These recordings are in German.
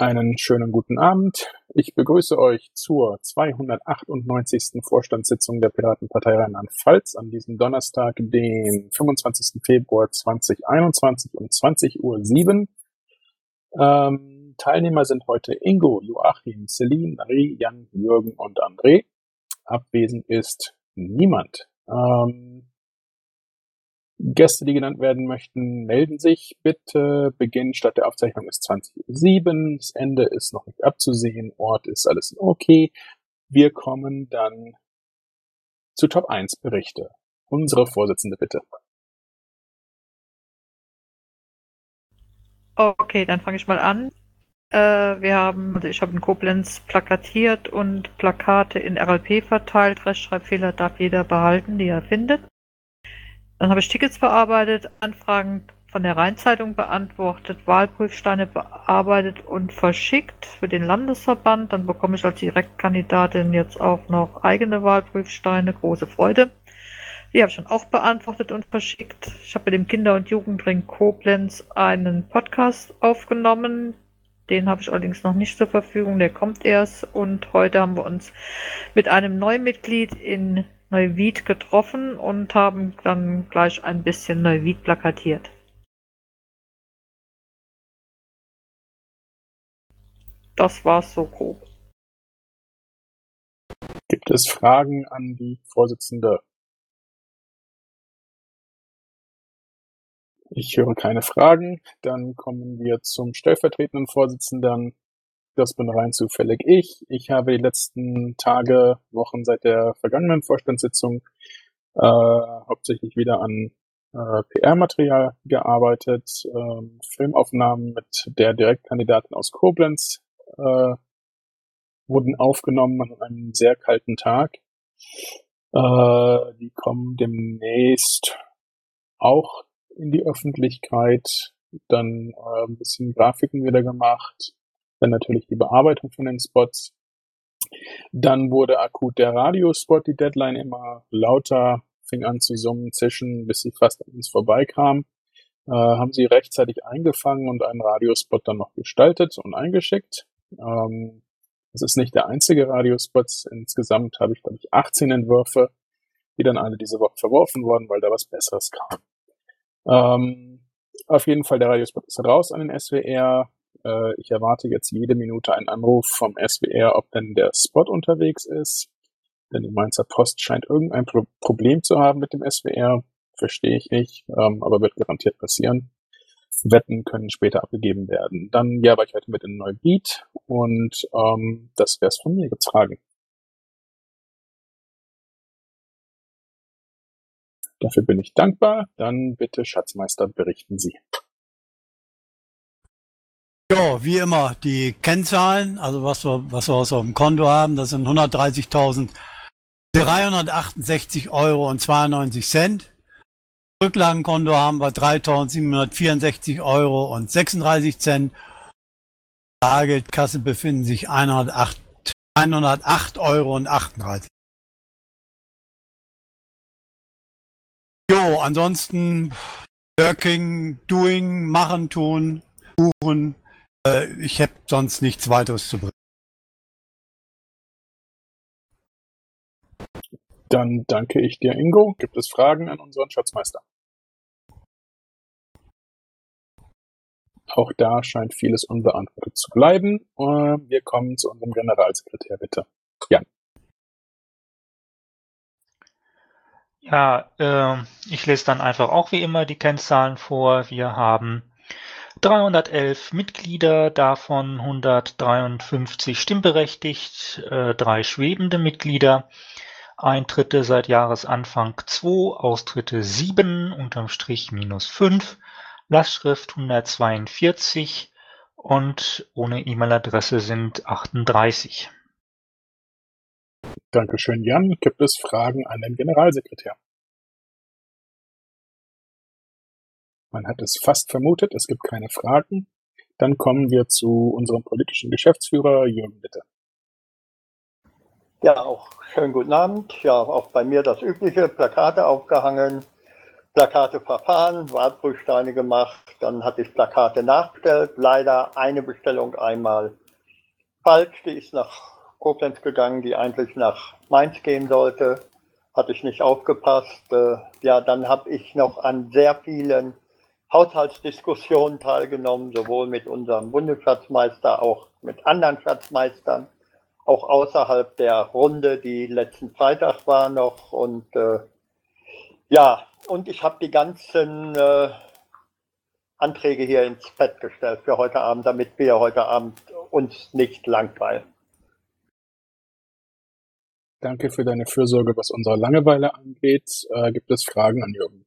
Einen schönen guten Abend. Ich begrüße euch zur 298. Vorstandssitzung der Piratenpartei Rheinland-Pfalz an diesem Donnerstag, den 25. Februar 2021 um 20:07 Uhr. Teilnehmer sind heute Ingo, Joachim, Celine, Marie, Jan, Jürgen und André. Abwesend ist niemand. Gäste, die genannt werden möchten, melden sich bitte. Beginn statt der Aufzeichnung ist 20:07 Uhr. Das Ende ist noch nicht abzusehen. Ort ist alles okay. Wir kommen dann zu Top 1 Berichte. Unsere Vorsitzende bitte. Okay, dann fange ich mal an. Ich habe in Koblenz plakatiert und Plakate in RLP verteilt. Rechtschreibfehler darf jeder behalten, die er findet. Dann habe ich Tickets bearbeitet, Anfragen von der Rheinzeitung beantwortet, Wahlprüfsteine bearbeitet und verschickt für den Landesverband. Dann bekomme ich als Direktkandidatin jetzt auch noch eigene Wahlprüfsteine. Große Freude. Die habe ich dann auch beantwortet und verschickt. Ich habe mit dem Kinder- und Jugendring Koblenz einen Podcast aufgenommen. Den habe ich allerdings noch nicht zur Verfügung, der kommt erst. Und heute haben wir uns mit einem Neumitglied in Neuwied getroffen und haben dann gleich ein bisschen Neuwied plakatiert. Das war's so grob. Gibt es Fragen an die Vorsitzende? Ich höre keine Fragen. Dann kommen wir zum stellvertretenden Vorsitzenden. Das bin rein zufällig ich. Ich habe die letzten Tage, Wochen seit der vergangenen Vorstandssitzung hauptsächlich wieder an PR-Material gearbeitet. Filmaufnahmen mit der Direktkandidatin aus Koblenz wurden aufgenommen an einem sehr kalten Tag. Die kommen demnächst auch in die Öffentlichkeit. Dann ein bisschen Grafiken wieder gemacht. Dann natürlich die Bearbeitung von den Spots. Dann wurde akut der Radiospot, die Deadline immer lauter, fing an zu summen, zischen, bis sie fast an uns vorbeikam. Haben sie rechtzeitig eingefangen und einen Radiospot dann noch gestaltet und eingeschickt. Das ist nicht der einzige Radiospot. Insgesamt habe ich, glaube ich, 18 Entwürfe, die dann alle diese Woche verworfen wurden, weil da was Besseres kam. Auf jeden Fall, der Radiospot ist raus an den SWR. Ich erwarte jetzt jede Minute einen Anruf vom SWR, ob denn der Spot unterwegs ist. Denn die Mainzer Post scheint irgendein Problem zu haben mit dem SWR. Verstehe ich nicht, aber wird garantiert passieren. Wetten können später abgegeben werden. Dann war ich heute mit in Neuwied und das wär's von mir. Gibt's Fragen? Dafür bin ich dankbar. Dann bitte, Schatzmeister, berichten Sie. Ja, wie immer, die Kennzahlen, also was wir auf dem Konto haben, das sind 130.368,92 €. Rücklagenkonto haben wir 3.764,36 €. Bargeldkasse befinden sich 108,38 €. Jo, ansonsten Working, Doing, Machen, Tun, Buchen. Ich habe sonst nichts weiteres zu bringen. Dann danke ich dir, Ingo. Gibt es Fragen an unseren Schatzmeister? Auch da scheint vieles unbeantwortet zu bleiben. Wir kommen zu unserem Generalsekretär, bitte. Jan. Ja, ich lese dann einfach auch wie immer die Kennzahlen vor. Wir haben 311 Mitglieder, davon 153 stimmberechtigt, 3 schwebende Mitglieder, Eintritte seit Jahresanfang 2, Austritte 7, unterm Strich -5, Lastschrift 142 und ohne E-Mail-Adresse sind 38. Dankeschön, Jan. Gibt es Fragen an den Generalsekretär? Man hat es fast vermutet, es gibt keine Fragen. Dann kommen wir zu unserem politischen Geschäftsführer, Jürgen, bitte. Ja, auch schönen guten Abend. Ja, auch bei mir das übliche, Plakate aufgehangen. Plakate verfahren, Wahlprüfsteine gemacht, dann hatte ich Plakate nachbestellt. Leider eine Bestellung einmal falsch, die ist nach Koblenz gegangen, die eigentlich nach Mainz gehen sollte. Hatte ich nicht aufgepasst. Ja, dann habe ich noch an sehr vielen Haushaltsdiskussionen teilgenommen, sowohl mit unserem Bundesschatzmeister, auch mit anderen Schatzmeistern, auch außerhalb der Runde, die letzten Freitag war noch. Und ja, und ich habe die ganzen Anträge hier ins Pad gestellt für heute Abend, damit wir heute Abend uns nicht langweilen. Danke für deine Fürsorge, was unsere Langeweile angeht. Gibt es Fragen an Jürgen?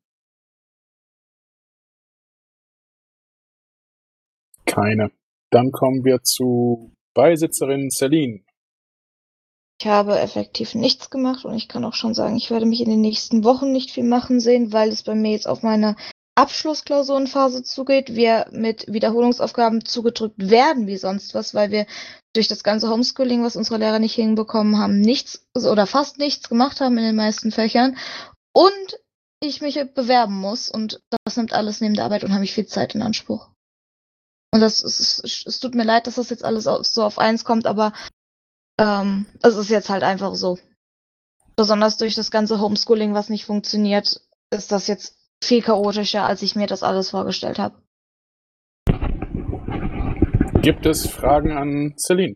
Keine. Dann kommen wir zu Beisitzerin Celine. Ich habe effektiv nichts gemacht und ich kann auch schon sagen, ich werde mich in den nächsten Wochen nicht viel machen sehen, weil es bei mir jetzt auf meine Abschlussklausurenphase zugeht, wir mit Wiederholungsaufgaben zugedrückt werden wie sonst was, weil wir durch das ganze Homeschooling, was unsere Lehrer nicht hinbekommen haben, nichts oder fast nichts gemacht haben in den meisten Fächern und ich mich bewerben muss und das nimmt alles neben der Arbeit unheimlich viel Zeit in Anspruch. Und es tut mir leid, dass das jetzt alles so auf eins kommt, aber es ist jetzt halt einfach so. Besonders durch das ganze Homeschooling, was nicht funktioniert, ist das jetzt viel chaotischer, als ich mir das alles vorgestellt habe. Gibt es Fragen an Celine?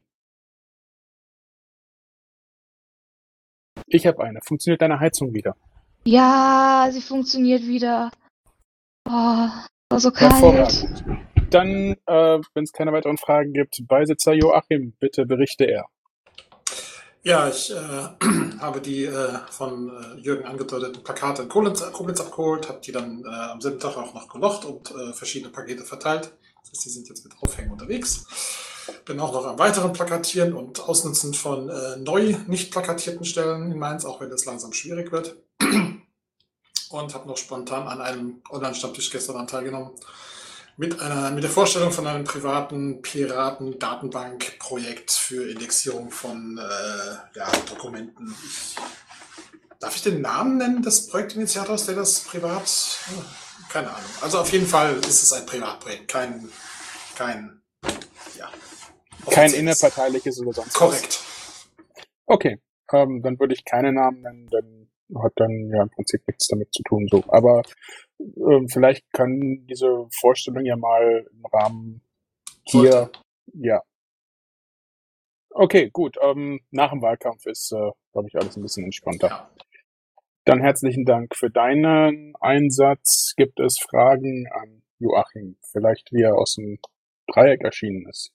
Ich habe eine. Funktioniert deine Heizung wieder? Ja, sie funktioniert wieder. Oh, war so kalt. Hervorragend. Dann, wenn es keine weiteren Fragen gibt, Beisitzer Joachim, bitte berichte er. Ja, ich habe die von Jürgen angedeuteten Plakate in Koblenz abgeholt, habe die dann am selben Tag auch noch gelocht und verschiedene Pakete verteilt. Das heißt, die sind jetzt mit Aufhängen unterwegs. Bin auch noch am weiteren Plakatieren und Ausnutzen von neu nicht plakatierten Stellen in Mainz, auch wenn das langsam schwierig wird. Und habe noch spontan an einem Online-Stammtisch gestern teilgenommen. Mit der Vorstellung von einem privaten Piraten-Datenbank-Projekt für Indexierung von Dokumenten. Darf ich den Namen nennen des Projektinitiators, der das privat? Keine Ahnung. Also auf jeden Fall ist es ein Privatprojekt, kein innerparteiliches oder sonst was. Korrekt. Okay, dann würde ich keine Namen nennen, dann hat dann ja im Prinzip nichts damit zu tun. So, aber vielleicht kann diese Vorstellung ja mal im Rahmen hier, ja. Okay, gut. Nach dem Wahlkampf ist, glaube ich, alles ein bisschen entspannter. Ja. Dann herzlichen Dank für deinen Einsatz. Gibt es Fragen an Joachim? Vielleicht wie er aus dem Dreieck erschienen ist?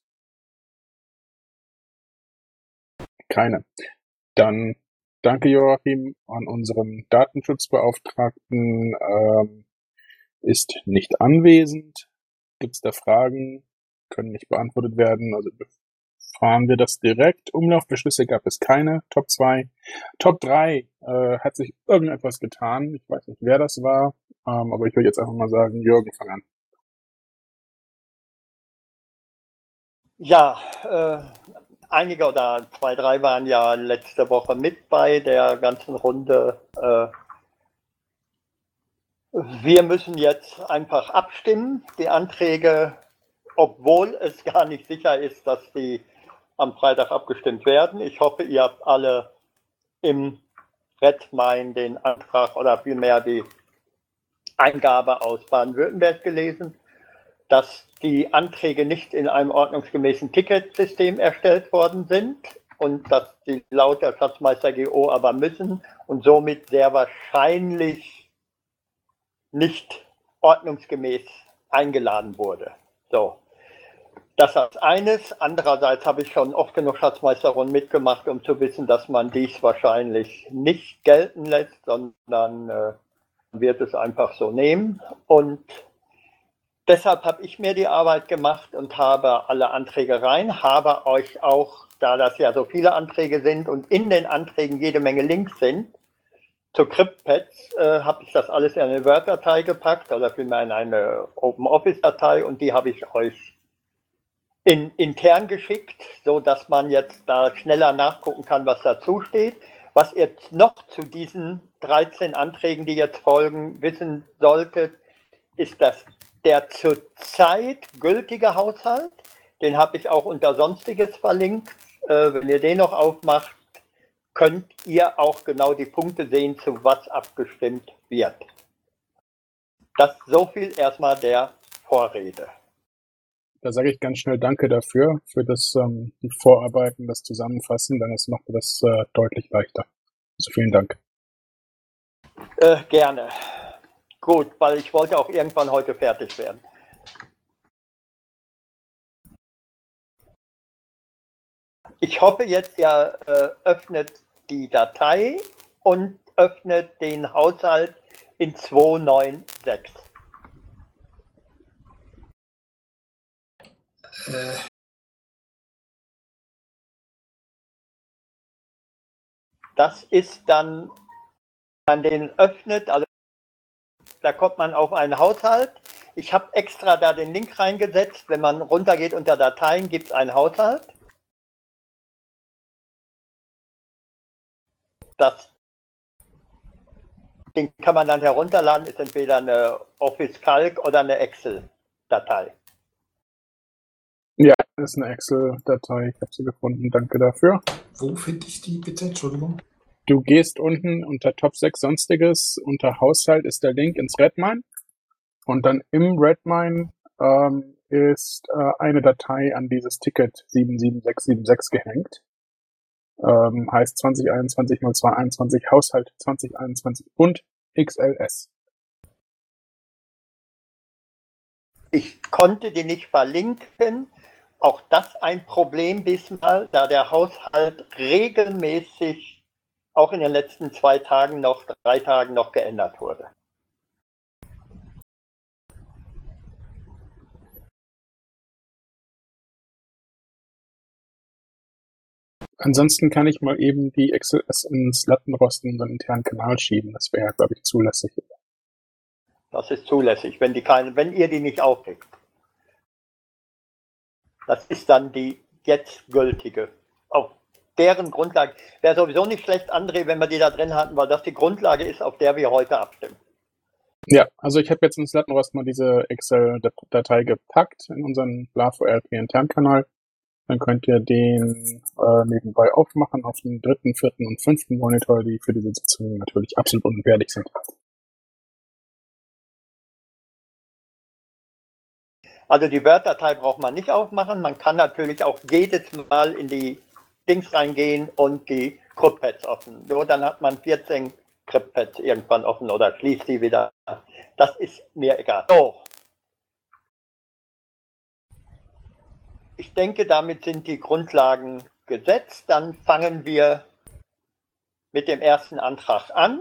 Keine. Dann danke Joachim an unseren Datenschutzbeauftragten. Ist nicht anwesend. Gibt es da Fragen? Können nicht beantwortet werden. Also fahren wir das direkt. Umlaufbeschlüsse gab es keine. Top 2. Top 3 hat sich irgendetwas getan. Ich weiß nicht, wer das war. Aber ich würde jetzt einfach mal sagen, Jürgen, fang an. Ja, einige oder 2, 3 waren ja letzte Woche mit bei der ganzen Runde. Wir müssen jetzt einfach abstimmen, die Anträge, obwohl es gar nicht sicher ist, dass die am Freitag abgestimmt werden. Ich hoffe, ihr habt alle im Redmain den Antrag oder vielmehr die Eingabe aus Baden-Württemberg gelesen, dass die Anträge nicht in einem ordnungsgemäßen Ticketsystem erstellt worden sind und dass die laut der Schatzmeister GO aber müssen und somit sehr wahrscheinlich nicht ordnungsgemäß eingeladen wurde. So, das als eines. Andererseits habe ich schon oft genug Schatzmeisterrunden mitgemacht, um zu wissen, dass man dies wahrscheinlich nicht gelten lässt, sondern wird es einfach so nehmen. Und deshalb habe ich mir die Arbeit gemacht und habe alle Anträge rein, habe euch auch, da das ja so viele Anträge sind und in den Anträgen jede Menge Links sind, zu CryptPads habe ich das alles in eine Word-Datei gepackt oder vielmehr in eine OpenOffice-Datei und die habe ich euch intern geschickt, so dass man jetzt da schneller nachgucken kann, was dazu steht. Was ihr noch zu diesen 13 Anträgen, die jetzt folgen, wissen solltet, ist, dass der zurzeit gültige Haushalt, den habe ich auch unter Sonstiges verlinkt, wenn ihr den noch aufmacht, könnt ihr auch genau die Punkte sehen, zu was abgestimmt wird. Das so viel erstmal der Vorrede. Da sage ich ganz schnell Danke dafür, für das die Vorarbeiten, das Zusammenfassen, dann ist macht das deutlich leichter. Also vielen Dank. Gerne. Gut, weil ich wollte auch irgendwann heute fertig werden. Ich hoffe jetzt, ihr öffnet die Datei und öffnet den Haushalt in 296. Das ist dann, wenn man den öffnet, also da kommt man auf einen Haushalt. Ich habe extra da den Link reingesetzt. Wenn man runtergeht unter Dateien, gibt es einen Haushalt. Den kann man dann herunterladen, ist entweder eine Office Calc oder eine Excel-Datei. Ja, das ist eine Excel-Datei. Ich habe sie gefunden. Danke dafür. Wo finde ich die bitte? Entschuldigung. Du gehst unten unter Top 6 Sonstiges, unter Haushalt ist der Link ins Redmine. Und dann im Redmine ist eine Datei an dieses Ticket 77676 gehängt. Heißt 2021 0221 Haushalt 2021 und XLS. Ich konnte die nicht verlinken. Auch das ein Problem diesmal, da der Haushalt regelmäßig auch in den letzten 3 Tagen noch geändert wurde. Ansonsten kann ich mal eben die XLS ins Lattenrosten in unseren internen Kanal schieben. Das wäre, glaube ich, zulässig. Das ist zulässig, wenn ihr die nicht aufkriegt. Das ist dann die jetzt gültige. Auf deren Grundlage. Wäre sowieso nicht schlecht, André, wenn wir die da drin hatten, weil das die Grundlage ist, auf der wir heute abstimmen. Ja, also ich habe jetzt ins Lattenrost mal diese Excel-Datei gepackt in unseren LAVO-RP-Internkanal. Dann könnt ihr den nebenbei aufmachen auf dem 3., 4. und 5. Monitor, die für diese Sitzung natürlich absolut unentbehrlich sind. Also die Word-Datei braucht man nicht aufmachen. Man kann natürlich auch jedes Mal in die Dings reingehen und die CryptPads offen. Nur dann hat man 14 CryptPads irgendwann offen oder schließt die wieder. Das ist mir egal. So. Ich denke, damit sind die Grundlagen gesetzt. Dann fangen wir mit dem ersten Antrag an.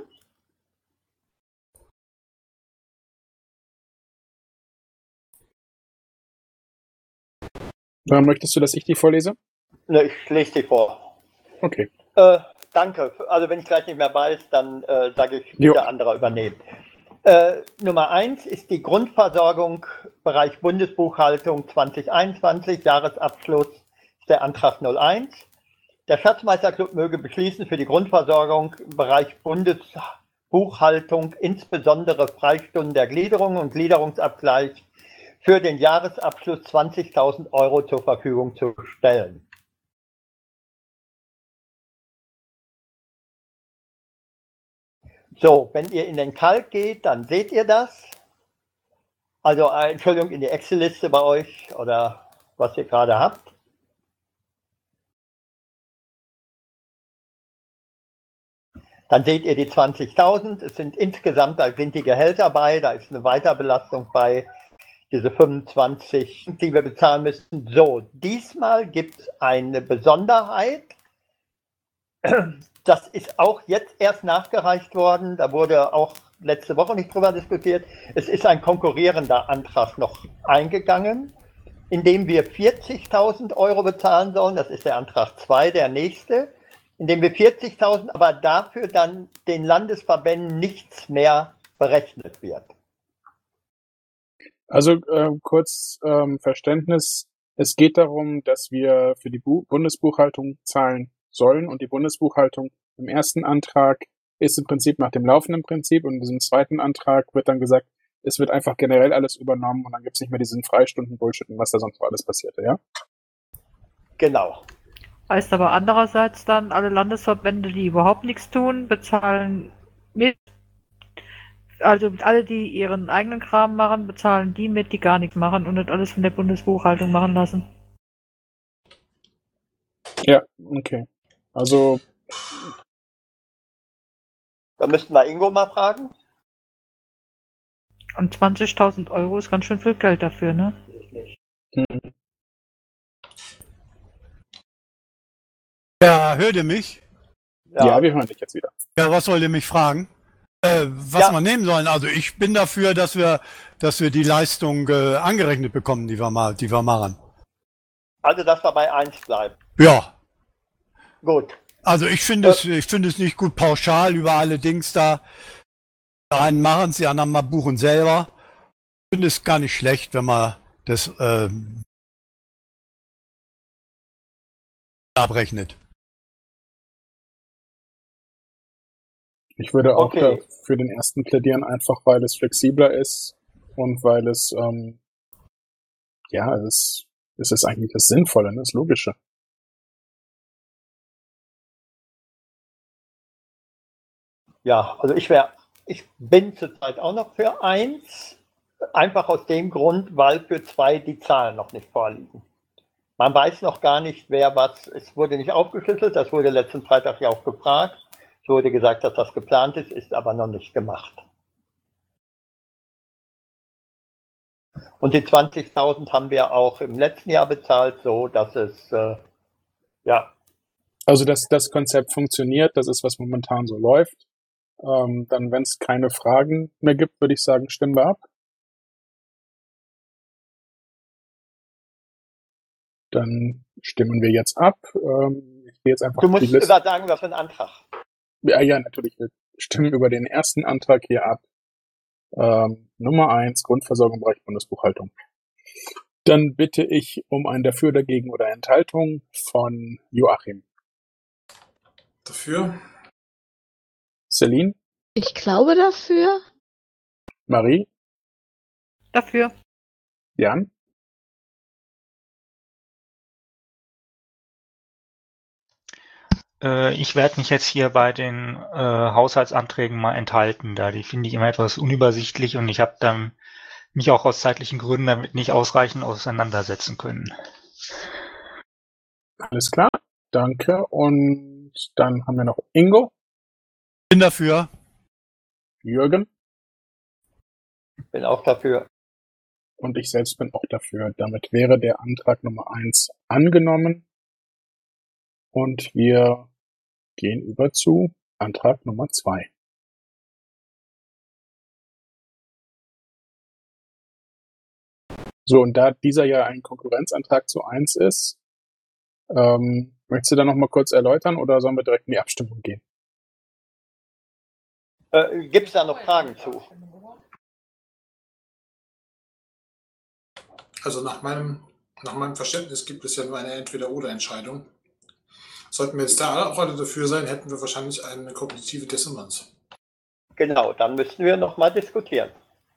Möchtest du, dass ich die vorlese? Ne, ich lese die vor. Okay. Danke. Also wenn ich gleich nicht mehr weiß, dann sage ich, Jo. bitte andere übernehmen. Nummer 1 ist die Grundversorgung, Bereich Bundesbuchhaltung 2021, Jahresabschluss, ist der Antrag 01. Der Schatzmeisterclub möge beschließen, für die Grundversorgung im Bereich Bundesbuchhaltung, insbesondere Freistunden der Gliederung und Gliederungsabgleich, für den Jahresabschluss 20.000 € zur Verfügung zu stellen. So, wenn ihr in den Calc geht, dann seht ihr das. Also, Entschuldigung, in die Excel-Liste bei euch oder was ihr gerade habt. Dann seht ihr die 20.000. Es sind insgesamt, da sind die Gehälter bei, da ist eine Weiterbelastung bei, diese 25, die wir bezahlen müssen. So, diesmal gibt es eine Besonderheit. Das ist auch jetzt erst nachgereicht worden. Da wurde auch letzte Woche nicht drüber diskutiert. Es ist ein konkurrierender Antrag noch eingegangen, in dem wir 40.000 € bezahlen sollen. Das ist der Antrag 2, der nächste. In dem wir 40.000, aber dafür dann den Landesverbänden nichts mehr berechnet wird. Also kurz Verständnis. Es geht darum, dass wir für die Bundesbuchhaltung zahlen sollen und die Bundesbuchhaltung Im ersten Antrag ist im Prinzip nach dem laufenden Prinzip und in diesem zweiten Antrag wird dann gesagt, es wird einfach generell alles übernommen und dann gibt es nicht mehr diesen Freistunden-Bullshit und was da sonst noch alles passierte, ja? Genau. Heißt aber andererseits dann, alle Landesverbände, die überhaupt nichts tun, bezahlen mit. Also alle, die ihren eigenen Kram machen, bezahlen die mit, die gar nichts machen und nicht alles von der Bundesbuchhaltung machen lassen. Ja, okay. Also, Da müssten wir Ingo mal fragen. Und 20.000 Euro ist ganz schön viel Geld dafür, ne? hm, Ja, hört ihr mich? ja, wir hören dich jetzt wieder. Ja, was wollt ihr mich fragen? Was Ja. wir nehmen sollen. Also ich bin dafür, dass wir die Leistung angerechnet bekommen, die wir machen. Also, dass wir bei 1 bleiben. Ja. Gut. Also ich finde es nicht gut pauschal über alle Dings da. Die einen machen es, die anderen mal buchen selber. Ich finde es gar nicht schlecht, wenn man das abrechnet. Ich würde auch Okay. für den ersten plädieren, einfach weil es flexibler ist und weil es, ja, es ist eigentlich das Sinnvolle, ne, das Logische. Ja, also ich bin zurzeit auch noch für 1. Einfach aus dem Grund, weil für 2 die Zahlen noch nicht vorliegen. Man weiß noch gar nicht, es wurde nicht aufgeschlüsselt, das wurde letzten Freitag ja auch gefragt. Es wurde gesagt, dass das geplant ist aber noch nicht gemacht. Und die 20.000 haben wir auch im letzten Jahr bezahlt, so dass es, ja, Also das Konzept funktioniert, das ist, was momentan so läuft. Dann, wenn es keine Fragen mehr gibt, würde ich sagen, stimmen wir ab. Dann stimmen wir jetzt ab. Ich gehe jetzt einfach du auf die musst Liste. sagen, was für ein Antrag. Ja, natürlich. Wir stimmen über den ersten Antrag hier ab. Nummer 1, Grundversorgung im Bereich Bundesbuchhaltung. Dann bitte ich um ein Dafür, Dagegen oder Enthaltung von Joachim. Dafür. Celine, Ich glaube dafür. Marie, Dafür. Jan, Ich werde mich jetzt hier bei den Haushaltsanträgen mal enthalten, da die finde ich immer etwas unübersichtlich und ich habe dann mich auch aus zeitlichen Gründen damit nicht ausreichend auseinandersetzen können. alles klar. Danke. Und dann haben wir noch Ingo, Bin dafür. Jürgen Bin auch dafür. und ich selbst bin auch dafür. Damit wäre der Antrag Nummer 1 angenommen. Und wir gehen über zu Antrag Nummer 2. So, und da dieser ja ein Konkurrenzantrag zu 1 ist, möchtest du da noch mal kurz erläutern oder sollen wir direkt in die Abstimmung gehen? Gibt es da noch Fragen zu? Also nach meinem Verständnis gibt es ja nur eine Entweder-oder-Entscheidung. Sollten wir jetzt da auch alle dafür sein, hätten wir wahrscheinlich eine kognitive Dissonanz. Genau, dann müssten wir nochmal diskutieren.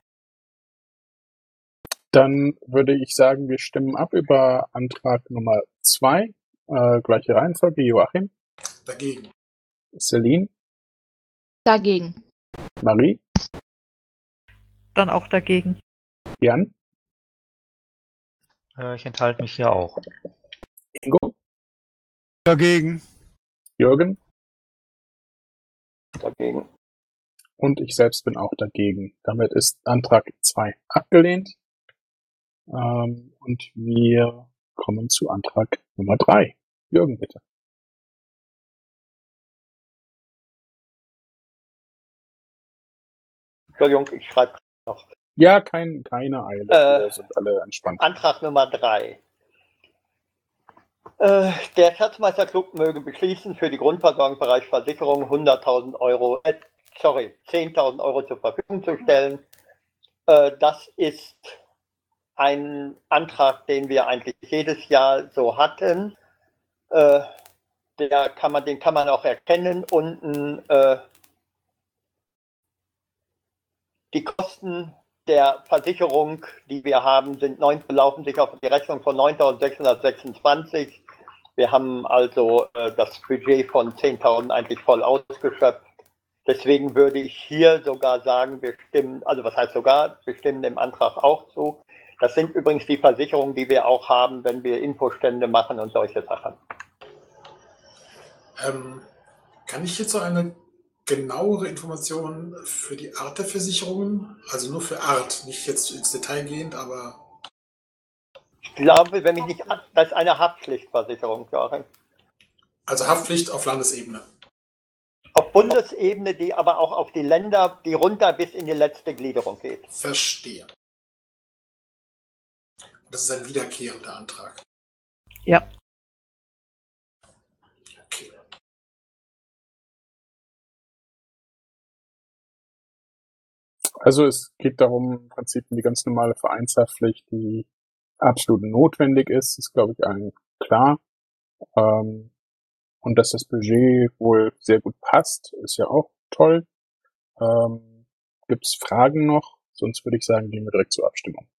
Dann würde ich sagen, wir stimmen ab über Antrag Nummer 2. Gleiche Reihenfolge. Joachim, Dagegen. Celine, Dagegen. Marie, Dann auch dagegen. Jan, Ich enthalte mich hier auch. Ingo, Dagegen. Jürgen Dagegen. und ich selbst bin auch dagegen. Damit ist Antrag 2 abgelehnt. Und wir kommen zu Antrag Nummer 3. Jürgen, bitte. Entschuldigung, ich schreibe noch. Ja, keine Eile. Wir sind alle entspannt. Antrag Nummer 3. Der Schatzmeisterclub möge beschließen, für die Grundversorgungsbereich Versicherung 10.000 Euro zur Verfügung zu stellen. Das ist ein Antrag, den wir eigentlich jedes Jahr so hatten. den kann man auch erkennen. Unten die Kosten der Versicherung, die wir haben, belaufen sich auf die Rechnung von 9.626. Wir haben also das Budget von 10.000 eigentlich voll ausgeschöpft. Deswegen würde ich hier sogar sagen, wir stimmen dem Antrag auch zu. Das sind übrigens die Versicherungen, die wir auch haben, wenn wir Infostände machen und solche Sachen. Kann ich jetzt so eine genauere Information für die Art der Versicherungen? Also nur für Art, nicht jetzt ins Detail gehend, aber... Ich glaube, das ist eine Haftpflichtversicherung, Joachim. Also Haftpflicht auf Landesebene. Auf Bundesebene, die aber auch auf die Länder, die runter bis in die letzte Gliederung geht. Verstehe. Das ist ein wiederkehrender Antrag. Ja. Okay. Also es geht darum, im Prinzip die ganz normale Vereinshaftpflicht, die absolut notwendig ist glaube ich allen klar. Und dass das Budget wohl sehr gut passt, ist ja auch toll. Gibt es Fragen noch? Sonst würde ich sagen, gehen wir direkt zur Abstimmung.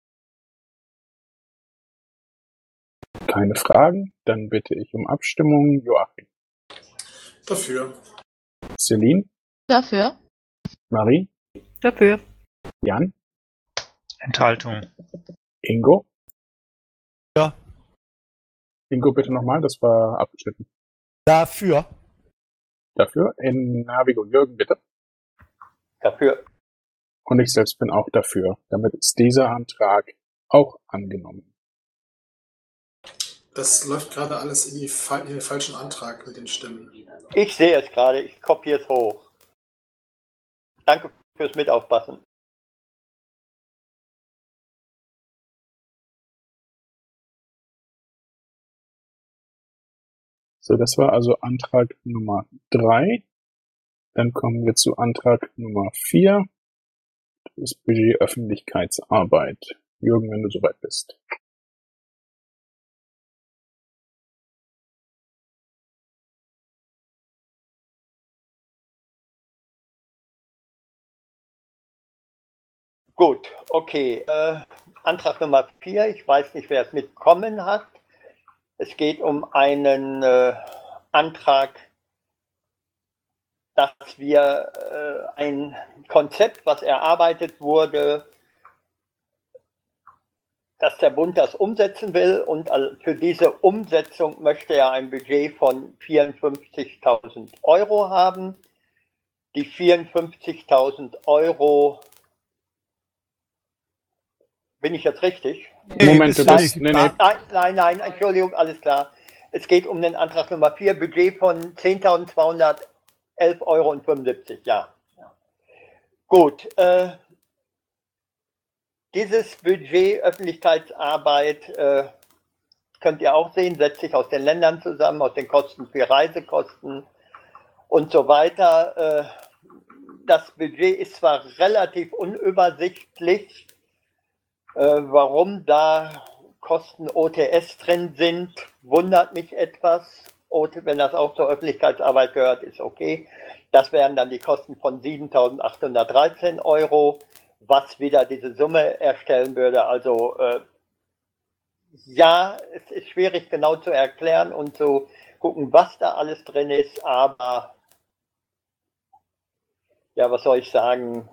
Keine Fragen? Dann bitte ich um Abstimmung. Joachim. Dafür. Celine? Dafür. Marie? Dafür. Jan? Enthaltung. Ingo? Ja. Ingo, bitte nochmal, das war abgeschnitten. Dafür. Dafür. In Navigo Jürgen, bitte. Dafür. Und ich selbst bin auch dafür. Damit ist dieser Antrag auch angenommen. Das läuft gerade alles in den falschen Antrag mit den Stimmen. Ich sehe es gerade, ich kopiere es hoch. Danke fürs Mitaufpassen. So, das war also Antrag Nummer 3. Dann kommen wir zu Antrag Nummer 4. Das Budget Öffentlichkeitsarbeit. Jürgen, wenn du soweit bist. Gut, okay. Antrag Nummer 4, ich weiß nicht, wer es mitbekommen hat. Es geht um einen Antrag, dass wir ein Konzept, was erarbeitet wurde, dass der Bund das umsetzen will und für diese Umsetzung möchte er ein Budget von 54.000 Euro haben. Die 54.000 Euro, bin ich jetzt richtig? Moment, Nein, Entschuldigung, alles klar. Es geht um den Antrag Nummer 4, Budget von 10.211,75 Euro, ja. Gut, dieses Budget Öffentlichkeitsarbeit könnt ihr auch sehen, setzt sich aus den Ländern zusammen, aus den Kosten für Reisekosten und so weiter. Das Budget ist zwar relativ unübersichtlich, warum da Kosten OTS drin sind, wundert mich etwas. Wenn das auch zur Öffentlichkeitsarbeit gehört, ist okay. Das wären dann die Kosten von 7.813 Euro, was wieder diese Summe erstellen würde. Also ja, es ist schwierig genau zu erklären und zu gucken, was da alles drin ist, aber ja, was soll ich sagen?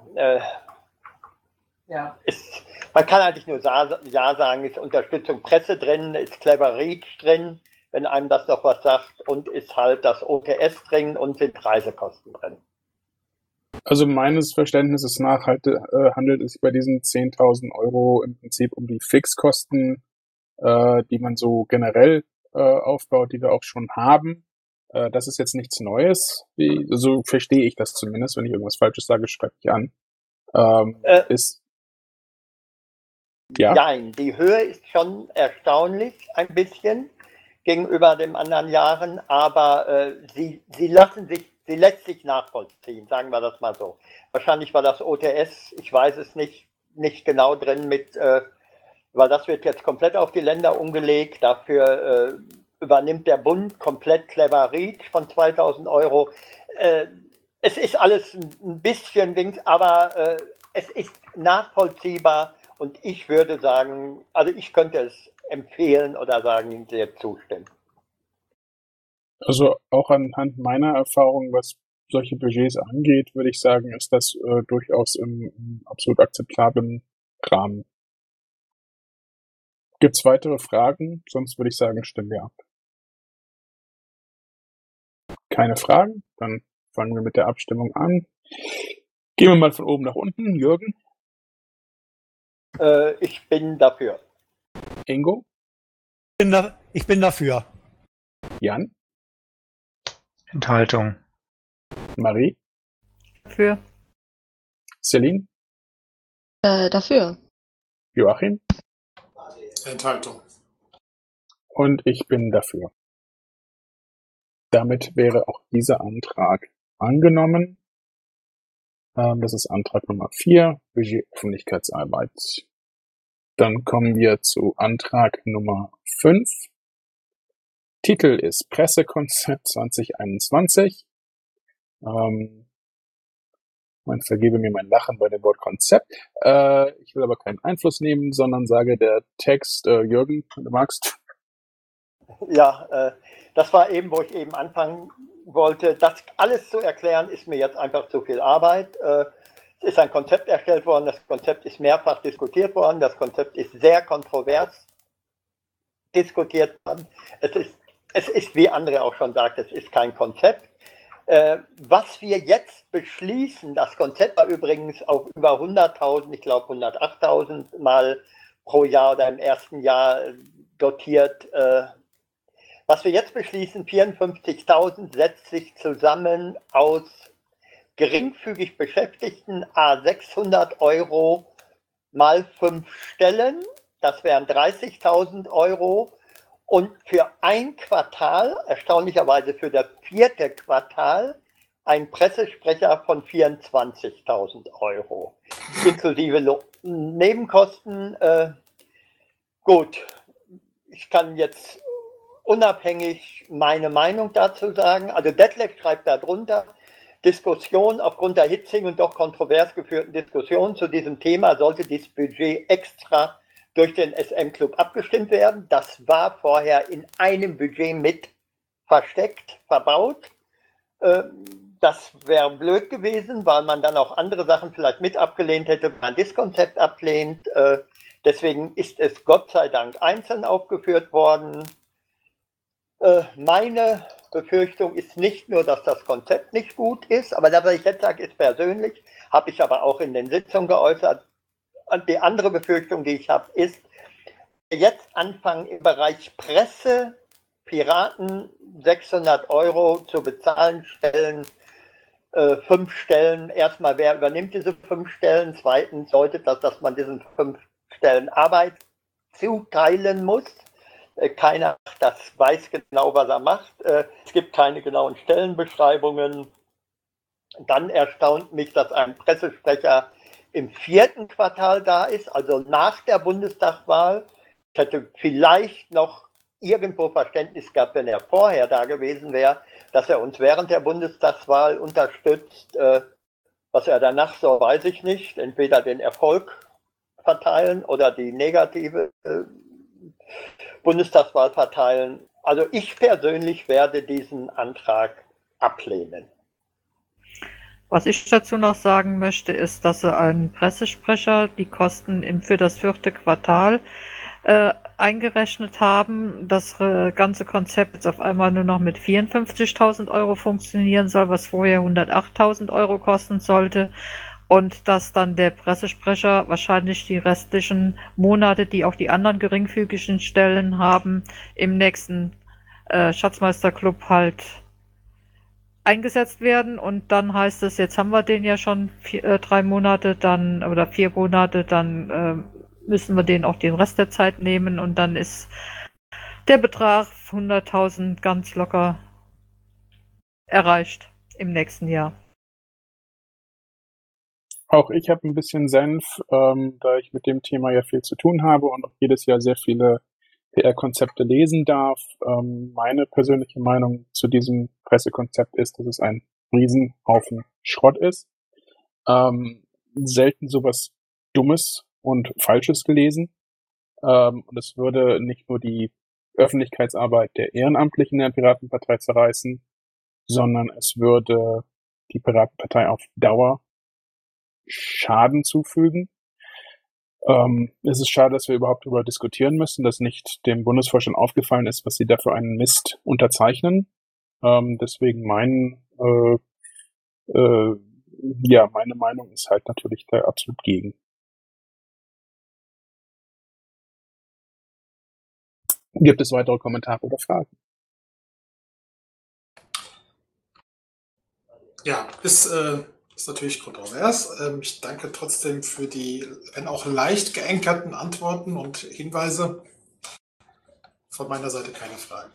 Ja. Man kann eigentlich nur Ja sagen, ist Unterstützung Presse drin, ist Clever Reach drin, wenn einem das noch was sagt, und ist halt das OTS drin und sind Reisekosten drin. Also meines Verständnisses nach handelt es sich bei diesen 10.000 Euro im Prinzip um die Fixkosten, die man so generell aufbaut, die wir auch schon haben. Das ist jetzt nichts Neues. So verstehe ich das zumindest. Wenn ich irgendwas Falsches sage, schreibe ich an. Ja. Nein, die Höhe ist schon erstaunlich, ein bisschen gegenüber den anderen Jahren, aber sie lässt sich nachvollziehen, sagen wir das mal so. Wahrscheinlich war das OTS, ich weiß es nicht genau drin weil das wird jetzt komplett auf die Länder umgelegt. Dafür übernimmt der Bund komplett Clever Reach von 2000 Euro. Es ist alles ein bisschen Dings, aber es ist nachvollziehbar und ich würde sagen, also ich könnte es empfehlen oder sagen, sehr zustimmen. Also auch anhand meiner Erfahrung, was solche Budgets angeht, würde ich sagen, ist das durchaus im absolut akzeptablen Rahmen. Gibt's weitere Fragen? Sonst würde ich sagen, stimmen wir ab. Keine Fragen? Dann fangen wir mit der Abstimmung an. Gehen wir mal von oben nach unten. Jürgen, Ich bin dafür. Ingo, Ich bin dafür. Jan, Enthaltung. Marie, Für. Celine, Dafür. Joachim Enthaltung. und ich bin dafür. Damit wäre auch dieser Antrag angenommen. Das ist Antrag Nummer 4, Budget Öffentlichkeitsarbeit. Dann kommen wir zu Antrag Nummer 5. Titel ist Pressekonzept 2021. Man vergebe mir mein Lachen bei dem Wort Konzept. Ich will aber keinen Einfluss nehmen, sondern sage der Text, Jürgen, wenn du magst. Ja, das war eben, wo ich eben anfangen wollte. Das alles zu erklären, ist mir jetzt einfach zu viel Arbeit. Es ist ein Konzept erstellt worden, das Konzept ist mehrfach diskutiert worden, das Konzept ist sehr kontrovers diskutiert worden. Es ist, wie André auch schon sagt, es ist kein Konzept. Was wir jetzt beschließen, das Konzept war übrigens auf über 100.000, ich glaube 108.000 Mal pro Jahr oder im ersten Jahr dotiert. Was wir jetzt beschließen, 54.000, setzt sich zusammen aus geringfügig Beschäftigten, 600 Euro mal 5 Stellen, das wären 30.000 Euro. Und für ein Quartal, erstaunlicherweise für das 4. Quartal, ein Pressesprecher von 24.000 Euro, inklusive Nebenkosten. Gut, ich kann jetzt unabhängig meine Meinung dazu sagen. Also Detlef schreibt da drunter, Diskussion aufgrund der hitzigen und doch kontrovers geführten Diskussion zu diesem Thema sollte dieses Budget extra durch den SM-Club abgestimmt werden. Das war vorher in einem Budget mit versteckt, verbaut. Das wäre blöd gewesen, weil man dann auch andere Sachen vielleicht mit abgelehnt hätte, wenn man das Konzept ablehnt. Deswegen ist es Gott sei Dank einzeln aufgeführt worden. Meine Befürchtung ist nicht nur, dass das Konzept nicht gut ist, aber das, was ich jetzt sage, ist persönlich, habe ich aber auch in den Sitzungen geäußert. Und die andere Befürchtung, die ich habe, ist, jetzt anfangen im Bereich Presse, Piraten 600 Euro zu bezahlen, Stellen, 5 Stellen. Erstmal, wer übernimmt diese 5 Stellen? Zweitens bedeutet das, dass man diesen 5 Stellen Arbeit zuteilen muss. Keiner das weiß genau, was er macht. Es gibt keine genauen Stellenbeschreibungen. Dann erstaunt mich, dass ein Pressesprecher im 4. Quartal da ist, also nach der Bundestagswahl. Ich hätte vielleicht noch irgendwo Verständnis gehabt, wenn er vorher da gewesen wäre, dass er uns während der Bundestagswahl unterstützt. Was er danach so, weiß ich nicht. Entweder den Erfolg verteilen oder die negative Bundestagswahl verteilen. Also ich persönlich werde diesen Antrag ablehnen. Was ich dazu noch sagen möchte, ist, dass sie einen Pressesprecher die Kosten für das 4. Quartal eingerechnet haben. Das ganze Konzept jetzt auf einmal nur noch mit 54.000 Euro funktionieren soll, was vorher 108.000 Euro kosten sollte. Und dass dann der Pressesprecher wahrscheinlich die restlichen Monate, die auch die anderen geringfügigen Stellen haben, im nächsten Schatzmeisterclub halt eingesetzt werden. Und dann heißt es, jetzt haben wir den ja schon 3 Monate dann oder 4 Monate, dann müssen wir den auch den Rest der Zeit nehmen und dann ist der Betrag 100.000 ganz locker erreicht im nächsten Jahr. Auch ich habe ein bisschen Senf, da ich mit dem Thema ja viel zu tun habe und auch jedes Jahr sehr viele PR-Konzepte lesen darf. Meine persönliche Meinung zu diesem Pressekonzept ist, dass es ein Riesenhaufen Schrott ist. Selten sowas Dummes und Falsches gelesen. Und es würde nicht nur die Öffentlichkeitsarbeit der Ehrenamtlichen in der Piratenpartei zerreißen, sondern es würde die Piratenpartei auf Dauer Schaden zufügen. Es ist schade, dass wir überhaupt darüber diskutieren müssen, dass nicht dem Bundesvorstand aufgefallen ist, was sie da für einen Mist unterzeichnen. Deswegen meine Meinung ist halt natürlich da absolut gegen. Gibt es weitere Kommentare oder Fragen? Ja, ist natürlich kontrovers. Ich danke trotzdem für die, wenn auch leicht geankerten Antworten und Hinweise. Von meiner Seite keine Fragen.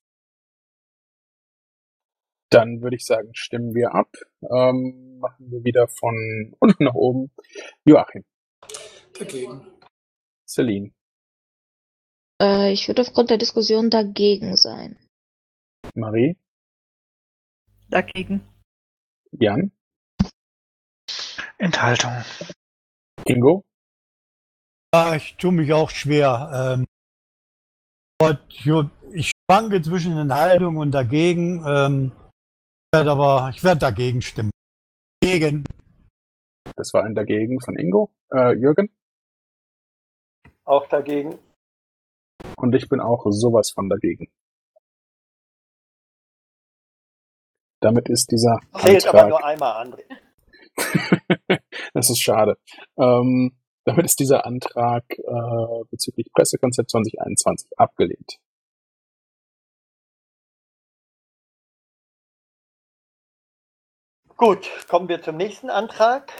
Dann würde ich sagen, stimmen wir ab. Machen wir wieder von unten nach oben. Joachim. Dagegen. Celine. Ich würde aufgrund der Diskussion dagegen sein. Marie. Dagegen. Jan. Enthaltung. Ingo. Ja, ich tue mich auch schwer. Ich schwanke zwischen Enthaltung und dagegen. Ich werde dagegen stimmen. Gegen. Das war ein Dagegen von Ingo. Jürgen. Auch dagegen. Und ich bin auch sowas von dagegen. Damit ist dieser Zählt aber Antrag... nur einmal, André. Das ist schade. Damit ist dieser Antrag bezüglich Pressekonzept 2021 abgelehnt. Gut, kommen wir zum nächsten Antrag.